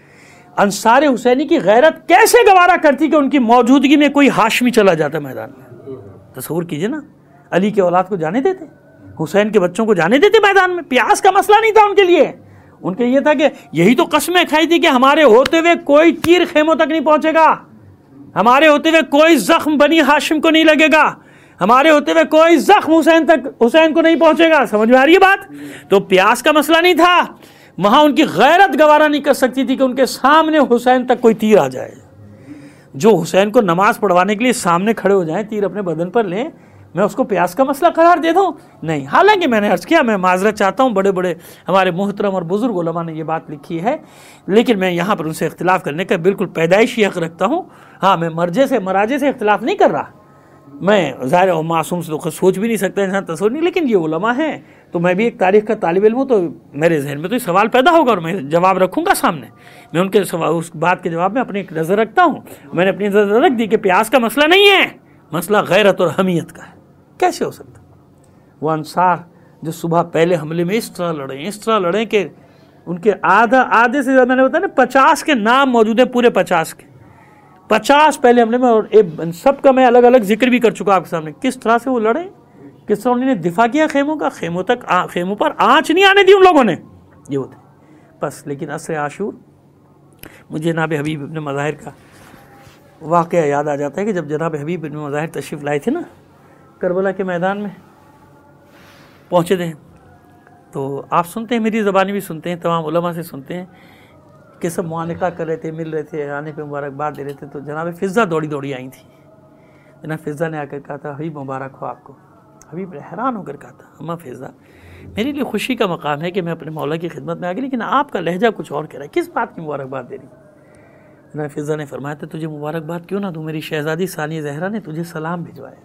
Speaker 4: انصار حسینی کی غیرت کیسے گوارا کرتی کہ ان کی موجودگی میں کوئی ہاشمی چلا جاتا میدان میں. تصور کیجئے نا, علی کے اولاد کو جانے دیتے, حسین کے بچوں کو جانے دیتے میدان میں. پیاس کا مسئلہ نہیں تھا ان کے لیے. ان کے یہ تھا کہ یہی تو قسمیں کھائی تھی کہ ہمارے ہوتے ہوئے کوئی تیر خیموں تک نہیں پہنچے گا, ہمارے ہوتے ہوئے کوئی زخم بنی ہاشم کو نہیں لگے گا, ہمارے ہوتے ہوئے کوئی زخم حسین تک حسین کو نہیں پہنچے گا. سمجھ میں آ رہی ہے بات؟ تو پیاس کا مسئلہ نہیں تھا وہاں. ان کی غیرت گوارا نہیں کر سکتی تھی کہ ان کے سامنے حسین تک کوئی تیر آ جائے. جو حسین کو نماز پڑھوانے کے لیے سامنے کھڑے ہو جائیں, تیر اپنے بدن پر لیں, میں اس کو پیاس کا مسئلہ قرار دے دوں؟ نہیں. حالانکہ میں نے عرض کیا, میں معذرت چاہتا ہوں, بڑے بڑے ہمارے محترم اور بزرگ علماء نے یہ بات لکھی ہے, لیکن میں یہاں پر ان سے اختلاف کرنے کا بالکل پیدائشی حق رکھتا ہوں. ہاں, میں مرجے سے مراجے سے اختلاف نہیں کر رہا, میں ظاہر و معصوم سے تو سوچ بھی نہیں سکتا انسان, تصور نہیں, لیکن یہ علماء ہیں تو میں بھی ایک تاریخ کا طالب علم ہوں, تو میرے ذہن میں تو یہ سوال پیدا ہوگا اور میں جواب رکھوں گا سامنے. میں ان کے اس بات کے جواب میں اپنی ایک نظر رکھتا ہوں. میں نے اپنی نظر رکھ دی کہ پیاس کا مسئلہ نہیں ہے, مسئلہ غیرت اور حمیت کا ہے. کیسے ہو سکتا؟ وہ انصار جو صبح پہلے حملے میں اس طرح لڑے, اس طرح لڑے کہ ان کے آدھا آدھے سے میں نے بتایا نا پچاس کے نام موجود ہیں, پورے پچاس کے پچاس پہلے حملے میں, اور سب کا میں الگ الگ ذکر بھی کر چکا آپ کے سامنے. کس طرح سے وہ لڑے, کس طرح انہوں نے دفاع کیا خیموں کا, خیموں تک خیموں پر آنچ نہیں آنے دی ان لوگوں نے. یہ ہوتے بس. لیکن عصر عاشور مجھے جناب حبیب ابن مظاہر کا واقعہ یاد آ جاتا ہے کہ جب جناب حبیب ابن مظاہر تشریف لائے تھے نا کربلا کے میدان میں پہنچے تھے, تو آپ سنتے ہیں, میری زبانی بھی سنتے ہیں, تمام علماء سے سنتے ہیں کہ سب معانقہ کر رہے تھے, مل رہے تھے, آنے پہ مبارکباد دے رہے تھے. تو جناب فضہ دوڑی دوڑی آئی تھی. جناب فضہ نے آ کر کہا تھا, حبیب مبارک ہو آپ کو. حبیب نے حیران ہو کر کہا تھا, اماں فضہ, میرے لیے خوشی کا مقام ہے کہ میں اپنے مولا کی خدمت میں آ گئی, لیکن آپ کا لہجہ کچھ اور کہہ رہا ہے, کس بات کی مبارکباد دے رہی؟ جناب فضہ نے فرمایا تھا, تجھے مبارکباد کیوں نہ دوں, میری شہزادی ثانیہ زہرا نے تجھے سلام بھجوایا.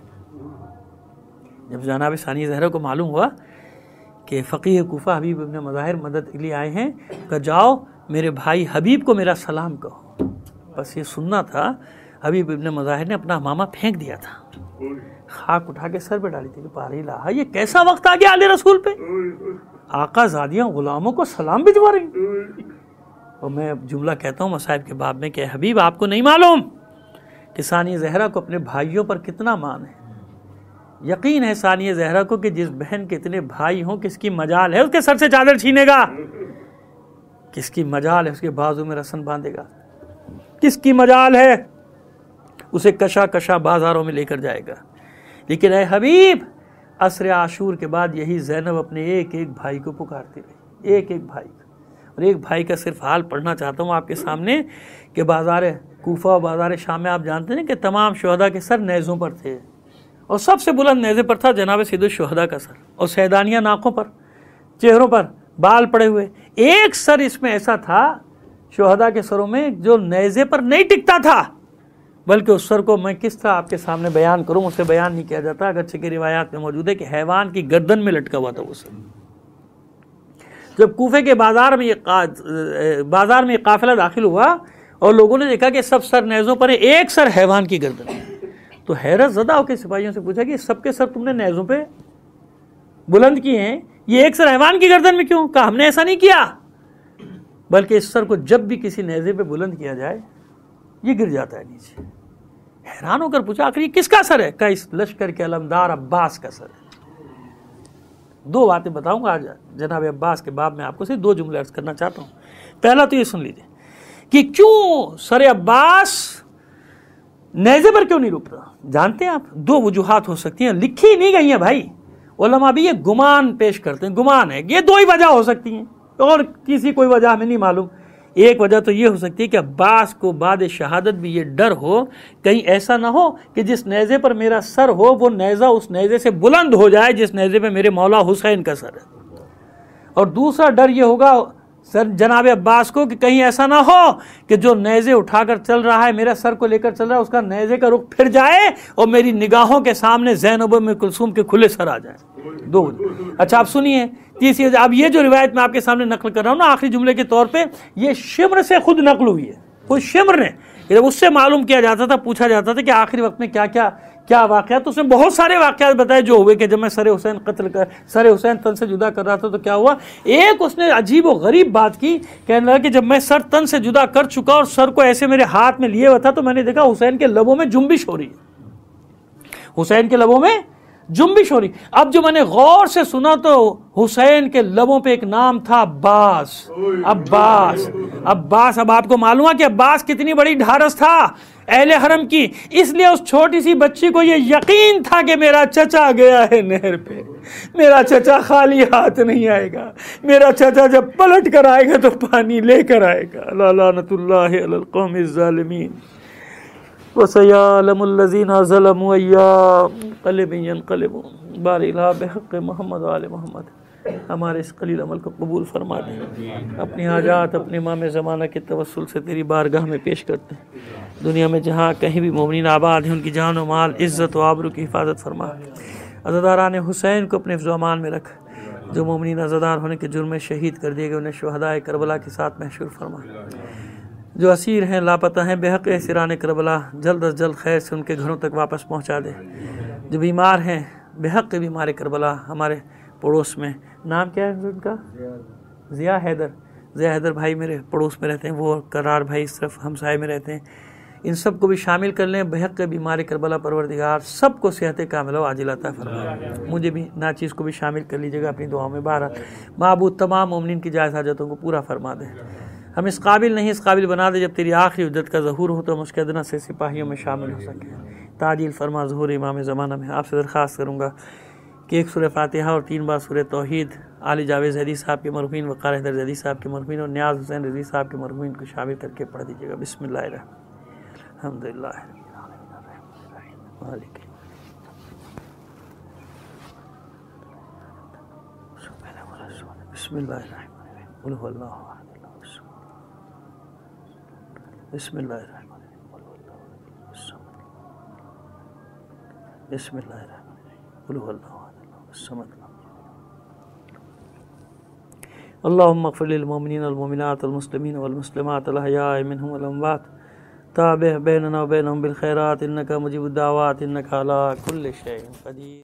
Speaker 4: جب جناب ثانیہ زہرا کو معلوم ہوا کہ فقیہ کوفہ حبیب ابن مظاہر مدد کے لیے آئے ہیں, کہ جاؤ میرے بھائی حبیب کو میرا سلام کہو. بس یہ سننا تھا. حبیب ابن مظاہر نے اپنا امامہ پھینک دیا تھا, خاک اٹھا کے سر پہ ڈالی تھی کہ پاری لاہا, یہ کیسا وقت آ گیا آل رسول پہ, آقا زادیاں غلاموں کو سلام بھجوا رہی. اور میں جملہ کہتا ہوں مصائب کے باب میں کہ حبیب آپ کو نہیں معلوم کہ ثانیہ زہرا کو اپنے بھائیوں پر کتنا مان ہے. یقین ہے ثانیہ زہرا کو کہ جس بہن کے اتنے بھائی ہوں کس کی مجال ہے اس کے سر سے چادر چھینے گا, کس کی مجال ہے اس کے بازو میں رسن باندھے گا, کس کی مجال ہے اسے کشا کشا بازاروں میں لے کر جائے گا. لیکن اے حبیب عصر عاشور کے بعد یہی زینب اپنے ایک ایک بھائی کو پکارتی رہی, ایک ایک بھائی کو. اور ایک بھائی کا صرف حال پڑھنا چاہتا ہوں آپ کے سامنے کہ بازار کوفہ و بازار شام میں آپ جانتے ہیں کہ تمام شہداء کے سر نیزوں پر تھے, اور سب سے بلند نیزے پر تھا جناب سید الشہداء کا سر, اور سیدانیہ ناکوں پر, چہروں پر بال پڑے ہوئے. ایک سر اس میں ایسا تھا شہداء کے سروں میں جو نیزے پر نہیں ٹکتا تھا, بلکہ اس سر کو میں کس طرح آپ کے سامنے بیان کروں, اسے بیان نہیں کیا جاتا, اگرچہ کہ روایات میں موجود ہے کہ حیوان کی گردن میں لٹکا ہوا تھا وہ سر. جب کوفے کے بازار میں یہ بازار میں یہ قافلہ داخل ہوا اور لوگوں نے دیکھا کہ سب سر نیزوں پر ہے, ایک سر حیوان کی گردن میں, تو حیرت زدہ ہو کے سپاہیوں سے پوچھا کہ سب کے سر تم نے نیزوں پہ بلند کیے ہیں, یہ ایک سر حیوان کی گردن میں کیوں؟ کہا ہم نے ایسا نہیں کیا, بلکہ اس سر کو جب بھی کسی نیزے پہ بلند کیا جائے یہ گر جاتا ہے نیچے. حیران ہو کر پوچھا آخر یہ کس کا سر ہے؟ کہا اس لشکر کے علمدار عباس کا سر ہے. دو باتیں بتاؤں گا آج جناب عباس کے باب میں, آپ کو صرف دو جملے عرض کرنا چاہتا ہوں. پہلا تو یہ سن لیجیے کہ کیوں سر عباس نیزے پر کیوں نہیں رکتا. جانتے ہیں آپ دو وجوہات ہو سکتی ہیں, لکھی نہیں گئی ہیں بھائی, علماء بھی یہ گمان پیش کرتے ہیں, گمان ہے, یہ دو ہی وجہ ہو سکتی ہیں اور کسی کوئی وجہ ہمیں نہیں معلوم. ایک وجہ تو یہ ہو سکتی ہے کہ عباس کو بعد شہادت بھی یہ ڈر ہو کہیں ایسا نہ ہو کہ جس نیزے پر میرا سر ہو وہ نیزہ اس نیزے سے بلند ہو جائے جس نیزے پہ میرے مولا حسین کا سر ہے. اور دوسرا ڈر یہ ہوگا سر جناب عباس کو کہ کہیں ایسا نہ ہو کہ جو نیزے اٹھا کر چل رہا ہے, میرا سر کو لے کر چل رہا ہے, اس کا نیزے کا رخ پھر جائے اور میری نگاہوں کے سامنے زینب ام کلثوم کے کھلے سر آ جائیں. دو. اچھا آپ سنیے تیسری, اب یہ جو روایت میں آپ کے سامنے نقل کر رہا ہوں نا آخری جملے کے طور پہ, یہ شمر سے خود نقل ہوئی ہے, خود شمر نے. جب اس سے معلوم کیا جاتا تھا, پوچھا جاتا تھا کہ آخری وقت میں کیا کیا کیا واقعات, تو اس نے بہت سارے واقعات بتائے جو ہوئے کہ جب میں سر حسین قتل کر سر حسین تن سے جدا کر رہا تھا تو کیا ہوا. ایک اس نے عجیب و غریب بات کی, کہنے لگا کہ جب میں سر تن سے جدا کر چکا اور سر کو ایسے میرے ہاتھ میں لیے ہوا تھا تو میں نے دیکھا حسین کے لبوں میں جنبش ہو رہی ہے, حسین کے لبوں میں جنبش ہو رہی. اب جو میں نے غور سے سنا تو حسین کے لبوں پہ ایک نام تھا عباس. عباس عباس اب آپ کو معلوم ہے کہ عباس کتنی بڑی ڈھارس تھا اہل حرم کی, اس لیے اس چھوٹی سی بچی کو یہ یقین تھا کہ میرا چچا گیا ہے نہر پہ, میرا چچا خالی ہاتھ نہیں آئے گا, میرا چچا جب پلٹ کر آئے گا تو پانی لے کر آئے گا. لعنت اللہ علی القوم الظالمین وَسَيَعْلَمُ الَّذِينَ ظَلَمُوا أَيَّ منقلب ينقلبون. بار الہ بحق محمد و آل محمد ہمارے اس قلیل عمل کو قبول فرما دیں. اپنی حاجات اپنے امام زمانہ کے توسل سے تیری بارگاہ میں پیش کرتے ہیں. دنیا میں جہاں کہیں بھی مومنین آباد ہیں ان کی جان و مال عزت و آبرو کی حفاظت فرما. عزاداران حسین کو اپنے حفظ و امان میں رکھ. جو مومنین عزادار ہونے کے جرم میں شہید کر دیے گئے انہیں شہداء کربلا کے ساتھ محشور فرما. جو اسیر ہیں لاپتہ ہیں بے حق اسیران کربلا جلد از جلد خیر سے ان کے گھروں تک واپس پہنچا دے. جو بیمار ہیں بے حق بیمار کربلا ہمارے پڑوس میں, نام کیا ہے ان کا؟ ضیاء حیدر. ضیاء حیدر بھائی میرے پڑوس میں رہتے ہیں, وہ کرار بھائی اس طرف ہمسائے میں رہتے ہیں. ان سب کو بھی شامل کر لیں. بے حق بیمار کربلا پروردگار سب کو صحت کاملہ و عاجلہ عطا فرما. مجھے بھی ناچیز کو بھی شامل کر لیجیے گا اپنی دعاؤں میں. بہرحال معبود تمام مومنین کی جائز حاجتوں کو پورا فرما دے. ہم اس قابل نہیں اس قابل بنا دے جب تیری آخری عدت کا ظہور ہو تو ہم اس کے ادنا سے سپاہیوں میں شامل ہو سکیں. تعجیل فرما ظہور امام زمانہ میں. آپ سے درخواست کروں گا کہ ایک سورہ فاتحہ اور تین بار سورہ توحید علی جاوید زیدی صاحب کے مرحومین, وقار حیدر زیدی صاحب کے مرحومین اور نیاز حسین رضوی صاحب کے مرحومین کو شامل کر کے پڑھ دیجیے گا. بسم اللہ الرحمن الحمد للہ بسم اللہ الرحمن قل هو اللہ احد بسم اللہ الرحمن بسم اللہ الرحمن قل هو اللہ احد الصمد. اللهم اغفر للمؤمنين والمؤمنات والمسلمين والمسلمات الأحياء منهم والأموات. تابع بيننا وبينهم بالخيرات إنك مجيب الدعوات إنك على كل شيء قدير.